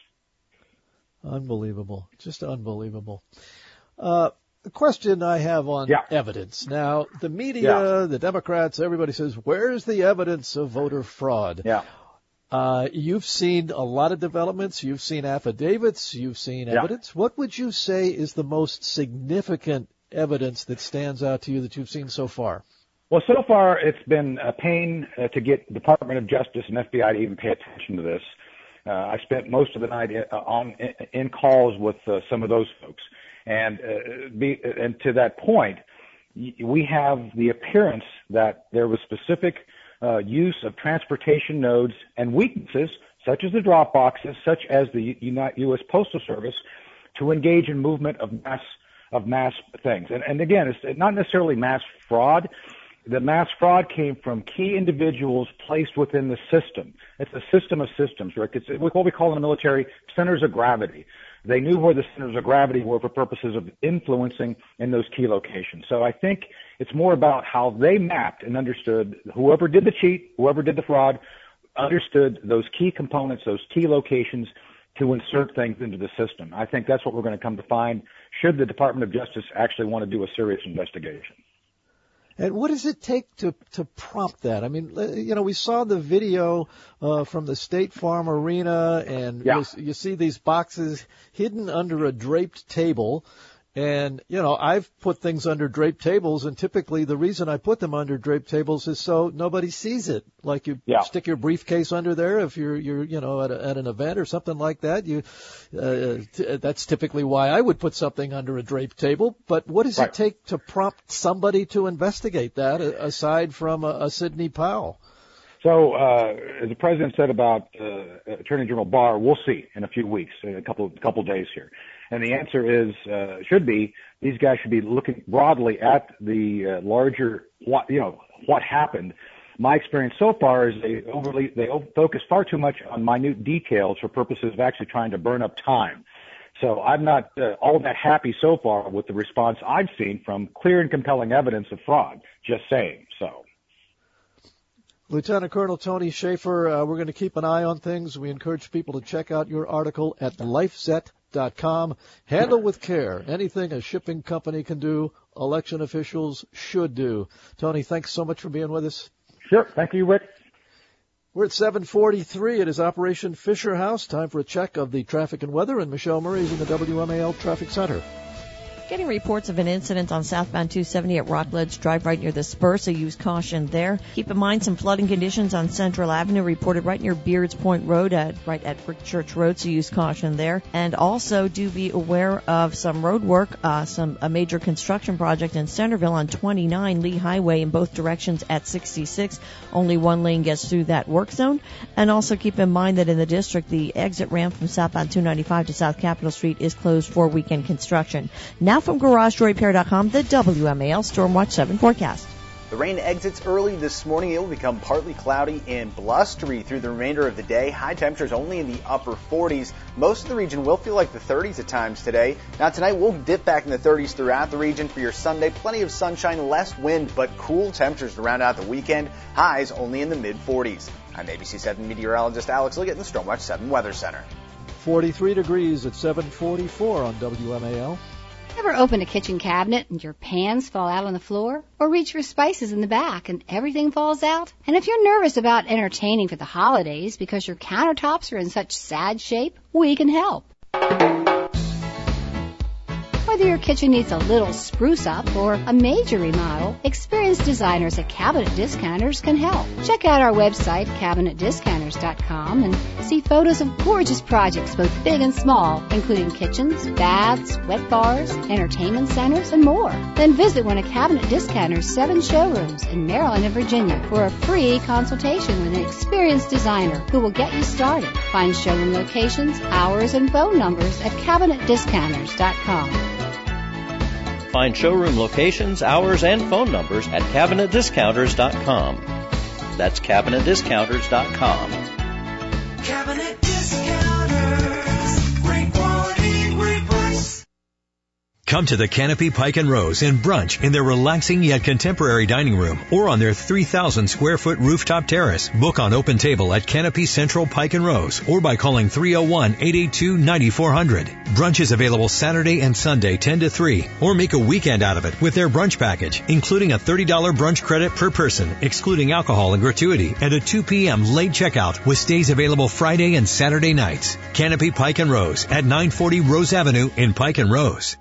Unbelievable. Just unbelievable. Uh, the question I have on yeah. evidence. Now, the media, yeah. the Democrats, everybody says, where's the evidence of voter fraud? Yeah. Uh, you've seen a lot of developments. You've seen affidavits. You've seen yeah. evidence. What would you say is the most significant evidence that stands out to you that you've seen so far? Well, so far it's been a pain uh, to get Department of Justice and F B I to even pay attention to this. Uh, I spent most of the night uh, on in calls with uh, some of those folks, and uh, be, and to that point, we have the appearance that there was specific uh, use of transportation nodes and weaknesses, such as the drop boxes, such as the U S Postal Service, to engage in movement of mass of mass things. And, and again, it's not necessarily mass fraud. The mass fraud came from key individuals placed within the system. It's a system of systems, Rick. It's what we call in the military centers of gravity. They knew where the centers of gravity were for purposes of influencing in those key locations. So I think it's more about how they mapped and understood whoever did the cheat, whoever did the fraud, understood those key components, those key locations to insert things into the system. I think that's what we're going to come to find should the Department of Justice actually want to do a serious investigation. And what does it take to to prompt that? I mean, you know, we saw the video uh, from the State Farm Arena, and yeah. you, you see these boxes hidden under a draped table. And, you know, I've put things under draped tables, and typically the reason I put them under draped tables is so nobody sees it. Like you yeah. stick your briefcase under there if you're, you're you know, at, a, at an event or something like that. You, uh, t- that's typically why I would put something under a draped table. But what does right. it take to prompt somebody to investigate that, aside from a, a Sidney Powell? So, uh, as the president said about uh, Attorney General Barr, we'll see in a few weeks, in a couple couple days here. And the answer is, uh, should be, these guys should be looking broadly at the uh, larger, what, you know, what happened. My experience so far is they overly, they focus far too much on minute details for purposes of actually trying to burn up time. So I'm not uh, all that happy so far with the response I've seen from clear and compelling evidence of fraud. Just saying, so. Lieutenant Colonel Tony Shaffer, uh, we're going to keep an eye on things. We encourage people to check out your article at lifezet dot com. Handle with care. Anything a shipping company can do, election officials should do. Tony, thanks so much for being with us. Sure. Thank you, Rick. We're at seven forty-three. It is Operation Fisher House. Time for a check of the traffic and weather, and Michelle Murray is in the W M A L Traffic Center. Getting reports of an incident on southbound two seventy at Rockledge Drive right near the spur, so use caution there. Keep in mind some flooding conditions on Central Avenue reported right near Beards Point Road, at, right at Brick Church Road, so use caution there. And also do be aware of some road work, uh, some a major construction project in Centerville on twenty-nine Lee Highway in both directions at sixty-six. Only one lane gets through that work zone. And also keep in mind that in the district, the exit ramp from southbound two ninety-five to South Capitol Street is closed for weekend construction. Now from Garage Door Repair dot com, the W M A L Stormwatch seven forecast. The rain exits early this morning. It will become partly cloudy and blustery through the remainder of the day. High temperatures only in the upper forties. Most of the region will feel like the thirties at times today. Now tonight we'll dip back in the thirties throughout the region for your Sunday. Plenty of sunshine, less wind, but cool temperatures to round out the weekend. Highs only in the mid forties. I'm A B C seven meteorologist Alex Liggett in the Stormwatch seven Weather Center. forty-three degrees at seven forty-four on W M A L. Ever open a kitchen cabinet and your pans fall out on the floor? Or reach for spices in the back and everything falls out? And if you're nervous about entertaining for the holidays because your countertops are in such sad shape, we can help. Whether your kitchen needs a little spruce up or a major remodel, experienced designers at Cabinet Discounters can help. Check out our website, cabinet discounters dot com, and see photos of gorgeous projects, both big and small, including kitchens, baths, wet bars, entertainment centers, and more. Then visit one of Cabinet Discounters' seven showrooms in Maryland and Virginia for a free consultation with an experienced designer who will get you started. Find showroom locations, hours, and phone numbers at cabinet discounters dot com. Find showroom locations, hours, and phone numbers at cabinet discounters dot com. That's cabinet discounters dot com. Cabinet Discounters. Great quality, great price. Come to the Canopy Pike and Rose in Brunch in their relaxing yet contemporary dining room or on their three thousand square foot rooftop terrace. Book on Open Table at Canopy Central Pike and Rose or by calling three oh one, eight eight two, nine four hundred. Brunch is available Saturday and Sunday ten to three, or make a weekend out of it with their brunch package, including a thirty dollars brunch credit per person, excluding alcohol and gratuity, and a two p.m. late checkout with stays available Friday and Saturday nights. Canopy Pike and Rose at nine forty Rose Avenue in Pike and Rose.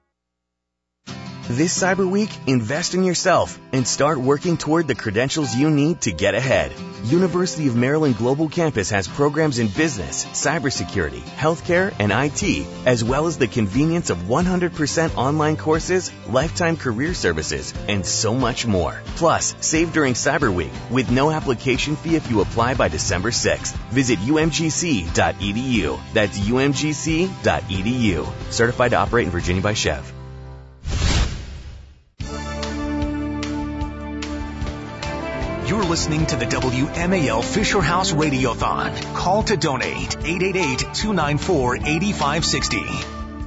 This Cyber Week, invest in yourself and start working toward the credentials you need to get ahead. University of Maryland Global Campus has programs in business, cybersecurity, healthcare, and I T, as well as the convenience of one hundred percent online courses, lifetime career services, and so much more. Plus, save during Cyber Week with no application fee if you apply by December sixth. Visit u m g c dot e d u. That's u m g c dot e d u. Certified to operate in Virginia by Chev. You're listening to the W M A L Fisher House Radiothon. Call to donate eight eight eight, two nine four, eight five six zero.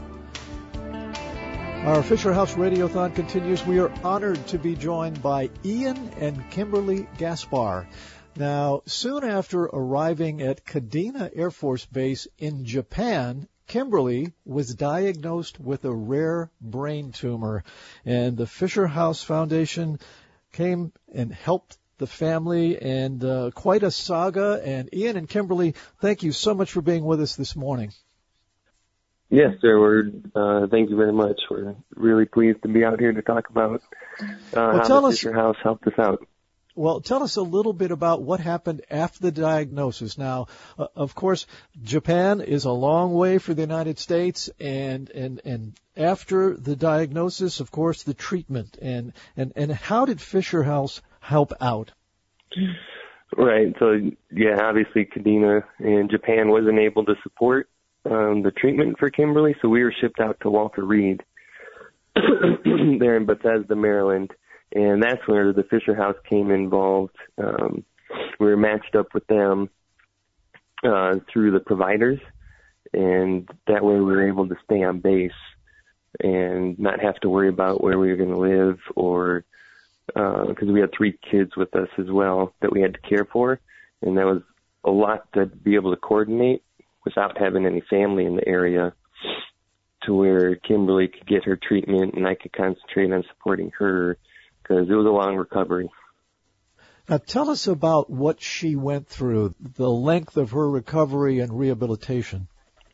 Our Fisher House Radiothon continues. We are honored to be joined by Ian and Kimberly Gaspar. Now, soon after arriving at Kadena Air Force Base in Japan, Kimberly was diagnosed with a rare brain tumor, and the Fisher House Foundation came and helped the family, and uh, quite a saga. And Ian and Kimberly, thank you so much for being with us this morning. Yes, sir. We're, uh, thank you very much. We're really pleased to be out here to talk about uh, well, how the Fisher House helped us out. Well, tell us a little bit about what happened after the diagnosis. Now, uh, of course, Japan is a long way for the United States, and and and after the diagnosis, of course, the treatment. And and and how did Fisher House help out? Right. So, yeah, obviously, Kadena in Japan wasn't able to support um, the treatment for Kimberly, so we were shipped out to Walter Reed there in Bethesda, Maryland. And that's where the Fisher House came involved. Um, we were matched up with them uh, through the providers, and that way we were able to stay on base and not have to worry about where we were going to live, or because uh, we had three kids with us as well that we had to care for, and that was a lot to be able to coordinate without having any family in the area, to where Kimberly could get her treatment and I could concentrate on supporting her, because it was a long recovery. Now, tell us about what she went through, the length of her recovery and rehabilitation.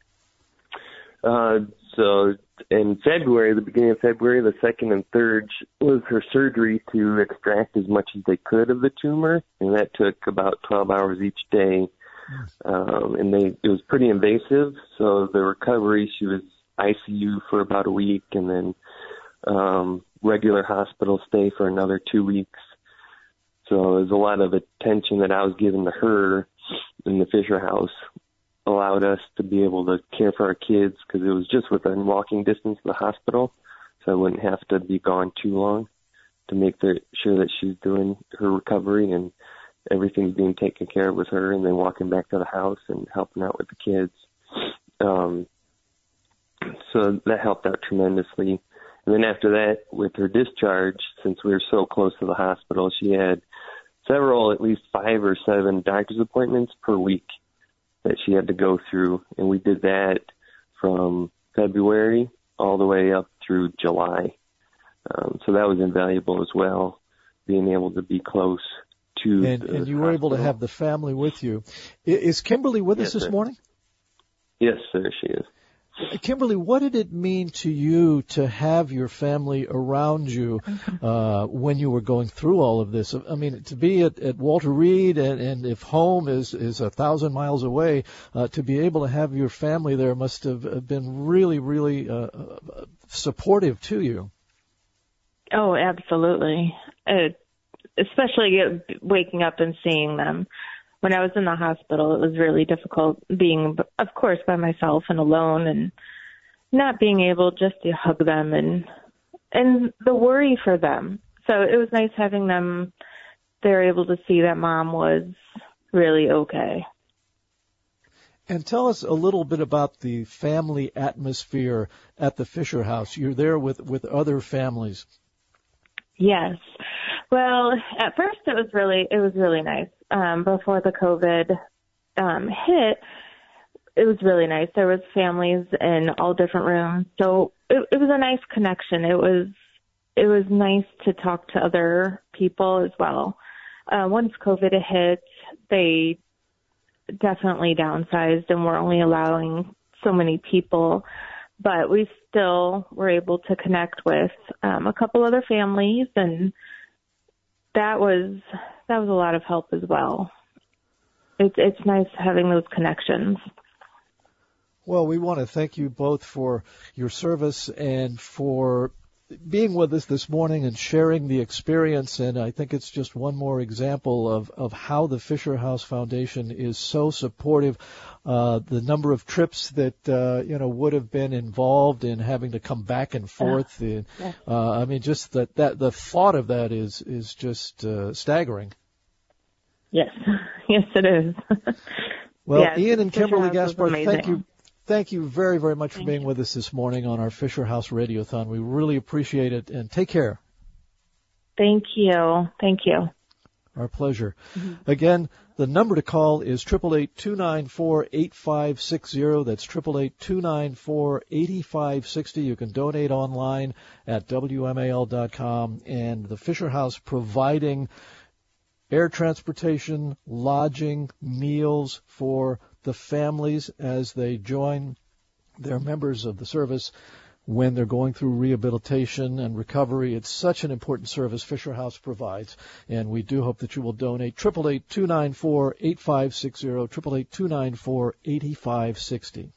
Uh, so in February, the beginning of February, the second and third was her surgery to extract as much as they could of the tumor, and that took about twelve hours each day. Um, and they it was pretty invasive, so the recovery, she was I C U for about a week, and then um, regular hospital stay for another two weeks. So there's a lot of attention that I was giving to her in the Fisher House allowed us to be able to care for our kids, because it was just within walking distance of the hospital, so I wouldn't have to be gone too long to make the, sure that she's doing her recovery and everything's being taken care of with her, and then walking back to the house and helping out with the kids. Um, so that helped out tremendously. And then after that, with her discharge, since we were so close to the hospital, she had several, at least five or seven doctor's appointments per week that she had to go through. And we did that from February all the way up through July. Um, so that was invaluable as well, being able to be close to and, the and you were hospital. able to have the family with you. Is Kimberly with yes, us this sir. morning? Yes, sir, she is. Kimberly, what did it mean to you to have your family around you uh, when you were going through all of this? I mean, to be at, at Walter Reed, and, and if home is, is a thousand miles away, uh, to be able to have your family there must have been really, really uh, supportive to you. Oh, absolutely. Uh, especially waking up and seeing them. When I was in the hospital, it was really difficult being, of course, by myself and alone, and not being able just to hug them and and the worry for them. So it was nice having them. They're able to see that Mom was really okay. And tell us a little bit about the family atmosphere at the Fisher House. You're there with, with other families. Yes. Well, at first it was really it was really nice. Um, before the COVID um, hit, it was really nice. There was families in all different rooms, so it, it was a nice connection. It was it was nice to talk to other people as well. Uh, once COVID hit, they definitely downsized and were only allowing so many people, but we still were able to connect with um, a couple other families, and that was that was a lot of help as well. It's it's nice having those connections. Well, we want to thank you both for your service and for being with us this morning and sharing the experience. And I think it's just one more example of, of how the Fisher House Foundation is so supportive. Uh, the number of trips that, uh, you know, would have been involved in having to come back and forth. Yeah. And, yeah. Uh, I mean, just that, that, the thought of that is, is just, uh, staggering. Yes. Yes, it is. Well, yes, Ian and Kimberly Gaspar, thank you. Thank you very, very much for being with us this morning on our Fisher House Radiothon. We really appreciate it, and take care. Thank you. Thank you. Our pleasure. Mm-hmm. Again, the number to call is eight eight eight, two nine four, eight five six zero. That's eight eight eight, two nine four, eight five six zero. You can donate online at W M A L dot com. And the Fisher House providing air transportation, lodging, meals for the families as they join their members of the service when they're going through rehabilitation and recovery. It's such an important service Fisher House provides, and we do hope that you will donate. eight eight eight, two nine four, eight five six zero, eight eight eight, two nine four, eight five six zero.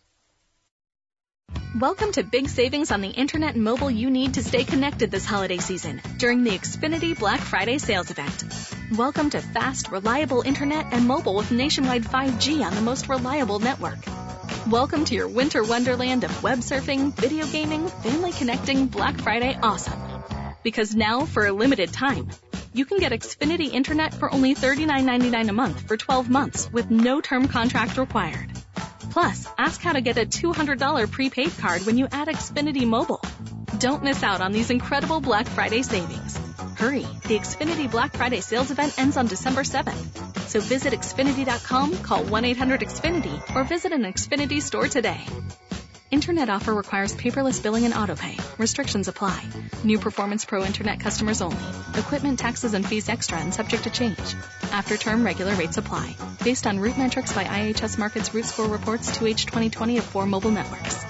Welcome to big savings on the internet and mobile you need to stay connected this holiday season during the Xfinity Black Friday sales event. Welcome to fast, reliable internet and mobile with nationwide five G on the most reliable network. Welcome to your winter wonderland of web surfing, video gaming, family connecting Black Friday awesome. Because now, for a limited time, you can get Xfinity Internet for only thirty-nine ninety-nine a month for twelve months with no term contract required. Plus, ask how to get a two hundred dollars prepaid card when you add Xfinity Mobile. Don't miss out on these incredible Black Friday savings. Hurry, the Xfinity Black Friday sales event ends on December seventh. So visit Xfinity dot com, call one eight hundred X Finity, or visit an Xfinity store today. Internet offer requires paperless billing and autopay. Restrictions apply. New Performance Pro Internet customers only. Equipment, taxes, and fees extra and subject to change. After term, regular rates apply. Based on route metrics by I H S Market's Root Score reports two H twenty twenty of four mobile networks.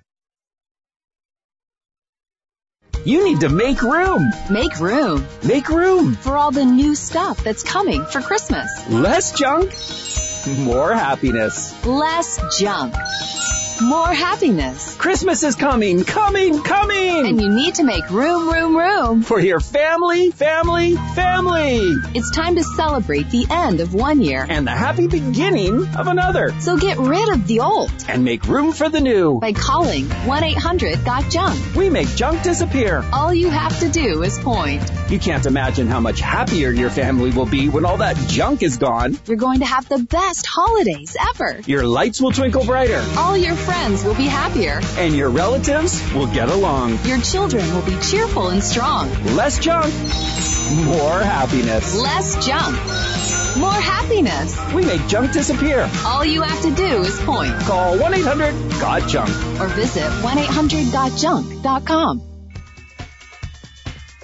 You need to make room. Make room. Make room. For all the new stuff that's coming for Christmas. Less junk. More happiness. Less junk. More happiness. Christmas is coming, coming, coming! And you need to make room, room, room. For your family, family, family! It's time to celebrate the end of one year. And the happy beginning of another. So get rid of the old. And make room for the new. By calling one eight hundred got junk. We make junk disappear. All you have to do is point. You can't imagine how much happier your family will be when all that junk is gone. You're going to have the best holidays ever. Your lights will twinkle brighter. All your friends will be happier. And your relatives will get along. Your children will be cheerful and strong. Less junk, more happiness. Less junk, more happiness. We make junk disappear. All you have to do is point. Call one eight hundred got junk. Or visit one eight hundred got junk dot com.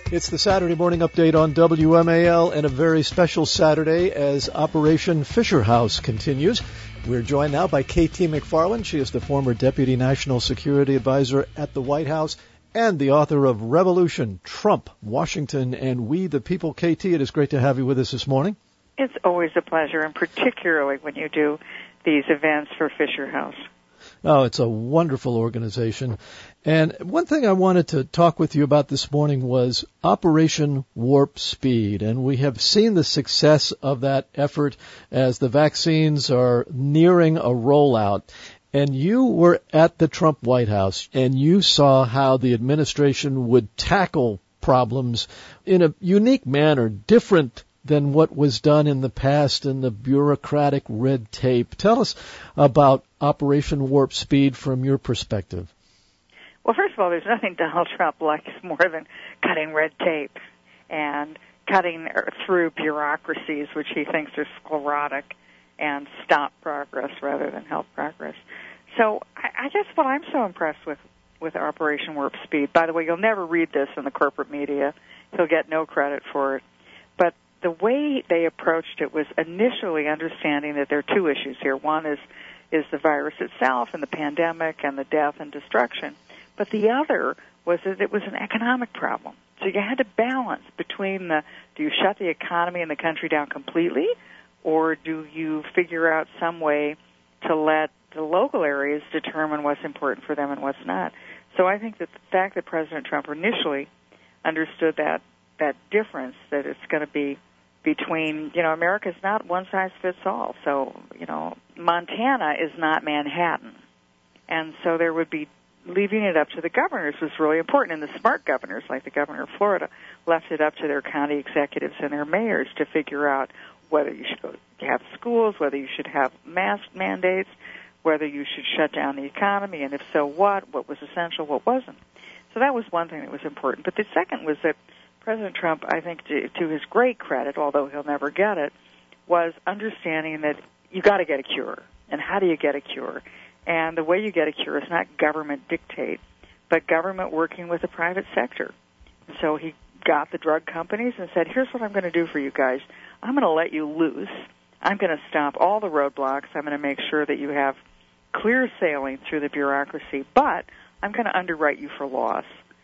It's the Saturday morning update on W M A L, and a very special Saturday as Operation Fisher House continues. We're joined now by K T McFarland. She is the former Deputy National Security Advisor at the White House and the author of Revolution, Trump, Washington, and We the People. K T, it is great to have you with us this morning. It's always a pleasure, and particularly when you do these events for Fisher House. Oh, it's a wonderful organization. And one thing I wanted to talk with you about this morning was Operation Warp Speed. And we have seen the success of that effort as the vaccines are nearing a rollout. And you were at the Trump White House, and you saw how the administration would tackle problems in a unique manner, different than what was done in the past in the bureaucratic red tape. Tell us about Operation Warp Speed from your perspective. Well, first of all, there's nothing Donald Trump likes more than cutting red tape and cutting through bureaucracies, which he thinks are sclerotic and stop progress rather than help progress. So I, I guess what I'm so impressed with, with Operation Warp Speed, by the way, you'll never read this in the corporate media. He'll get no credit for it. But the way they approached it was initially understanding that there are two issues here. One is is the virus itself and the pandemic and the death and destruction. But the other was that it was an economic problem. So you had to balance between the, do you shut the economy and the country down completely, or do you figure out some way to let the local areas determine what's important for them and what's not? So I think that the fact that President Trump initially understood that that difference, that it's going to be between, you know, America's not one size fits all. So, you know, Montana is not Manhattan. And so there would be, leaving it up to the governors was really important. And the smart governors, like the governor of Florida, left it up to their county executives and their mayors to figure out whether you should go have schools, whether you should have mask mandates, whether you should shut down the economy, and if so, what, what was essential, what wasn't. So that was one thing that was important. But the second was that President Trump, I think, to, to his great credit, although he'll never get it, was understanding that you got to get a cure. And how do you get a cure? And the way you get a cure is not government dictate, but government working with the private sector. So he got the drug companies and said, here's what I'm going to do for you guys. I'm going to let you loose. I'm going to stop all the roadblocks. I'm going to make sure that you have clear sailing through the bureaucracy, but I'm going to underwrite you for loss.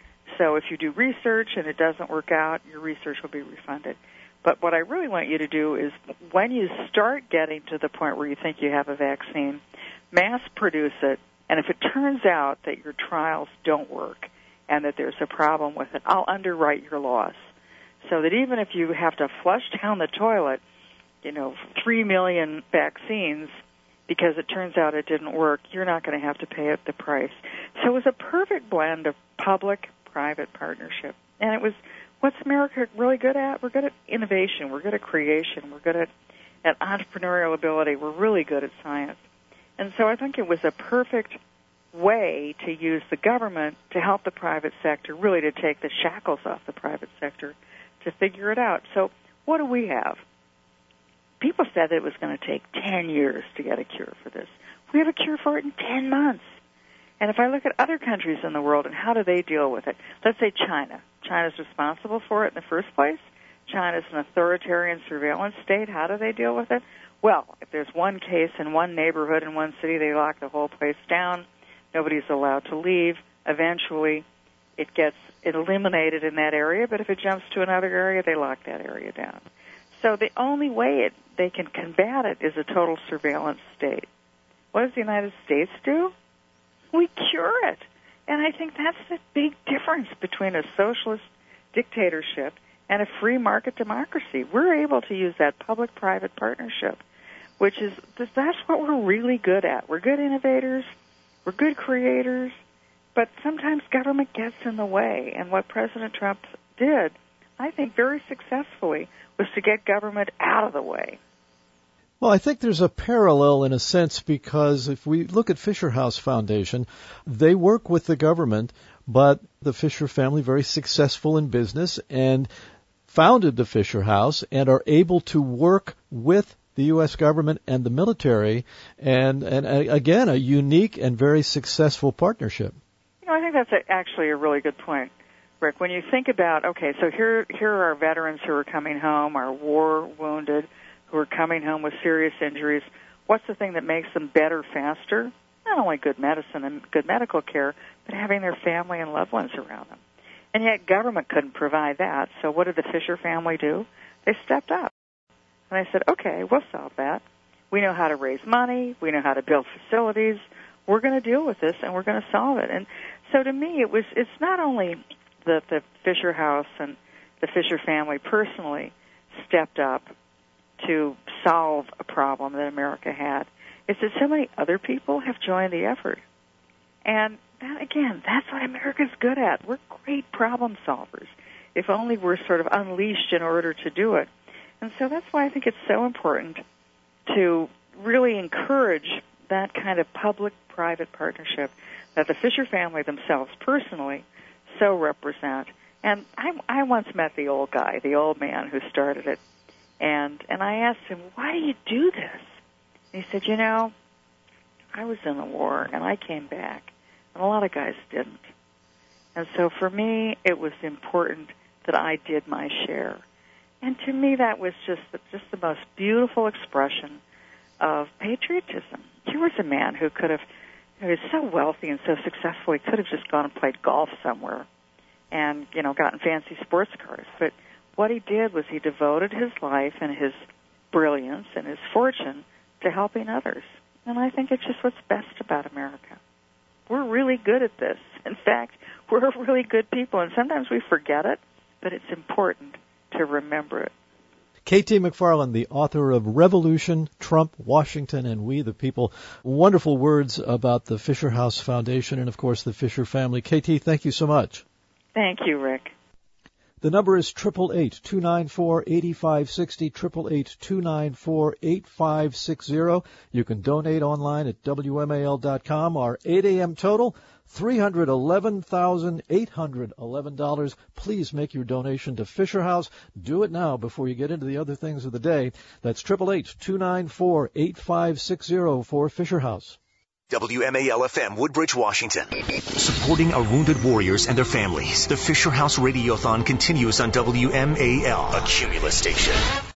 So if you do research and it doesn't work out, your research will be refunded. But what I really want you to do is when you start getting to the point where you think you have a vaccine, mass produce it, and if it turns out that your trials don't work and that there's a problem with it, I'll underwrite your loss. So that even if you have to flush down the toilet, you know, three million vaccines because it turns out it didn't work, you're not going to have to pay the price. So it was a perfect blend of public-private partnership. And it was, what's America really good at? We're good at innovation. We're good at creation. We're good at, at entrepreneurial ability. We're really good at science. And so I think it was a perfect way to use the government to help the private sector, really to take the shackles off the private sector, to figure it out. So what do we have? People said that it was going to take ten years to get a cure for this. We have a cure for it in ten months. And if I look at other countries in the world and how do they deal with it, let's say China. China's responsible for it in the first place. China's an authoritarian surveillance state. How do they deal with it? Well, if there's one case in one neighborhood in one city, they lock the whole place down. Nobody's allowed to leave. Eventually, it gets eliminated in that area, but if it jumps to another area, they lock that area down. So the only way it, they can combat it is a total surveillance state. What does the United States do? We cure it. And I think that's the big difference between a socialist dictatorship and a free market democracy. We're able to use that public-private partnership, which is, that's what we're really good at. We're good innovators, we're good creators, but sometimes government gets in the way. And what President Trump did, I think very successfully, was to get government out of the way. Well, I think there's a parallel in a sense because if we look at Fisher House Foundation, they work with the government, but the Fisher family, very successful in business and founded the Fisher House and are able to work with the U S government and the military, and, and again, a unique and very successful partnership. You know, I think that's a, actually a really good point. Rick, when you think about, okay, so here here are our veterans who are coming home, our war wounded, who are coming home with serious injuries. What's the thing that makes them better faster? Not only good medicine and good medical care, but having their family and loved ones around them. And yet government couldn't provide that. So what did the Fisher family do? They stepped up. And they said, okay, we'll solve that. We know how to raise money. We know how to build facilities. We're going to deal with this, and we're going to solve it. And so to me, it was it's not only that the Fisher House and the Fisher family personally stepped up to solve a problem that America had. It's that so many other people have joined the effort. And that, again, that's what America's good at. We're great problem solvers, if only we're sort of unleashed in order to do it. And so that's why I think it's so important to really encourage that kind of public-private partnership that the Fisher family themselves personally so represent. And I, I once met the old guy, the old man who started it, and, and I asked him, why do you do this? And he said, you know, I was in the war, and I came back, and a lot of guys didn't. And so for me, it was important that I did my share. And to me, that was just the, just the most beautiful expression of patriotism. Here was a man who could have, he was so wealthy and so successful, he could have just gone and played golf somewhere and, you know, gotten fancy sports cars. But what he did was he devoted his life and his brilliance and his fortune to helping others. And I think it's just what's best about America. We're really good at this. In fact, we're really good people, and sometimes we forget it, but it's important to remember it. K T McFarland, the author of Revolution, Trump, Washington, and We the People. Wonderful words about the Fisher House Foundation and, of course, the Fisher family. K T, thank you so much. Thank you, Rick. The number is eight eight eight, two nine four, eight five six zero, eight eight eight, two nine four, eight five six zero. You can donate online at W M A L dot com. Our eight a.m. total, three hundred eleven thousand eight hundred eleven dollars. Please make your donation to Fisher House. Do it now before you get into the other things of the day. That's eight eight eight, two nine four, eight five six zero for Fisher House. W M A L F M, Woodbridge, Washington. Supporting our wounded warriors and their families. The Fisher House Radiothon continues on W M A L, a Cumulus station.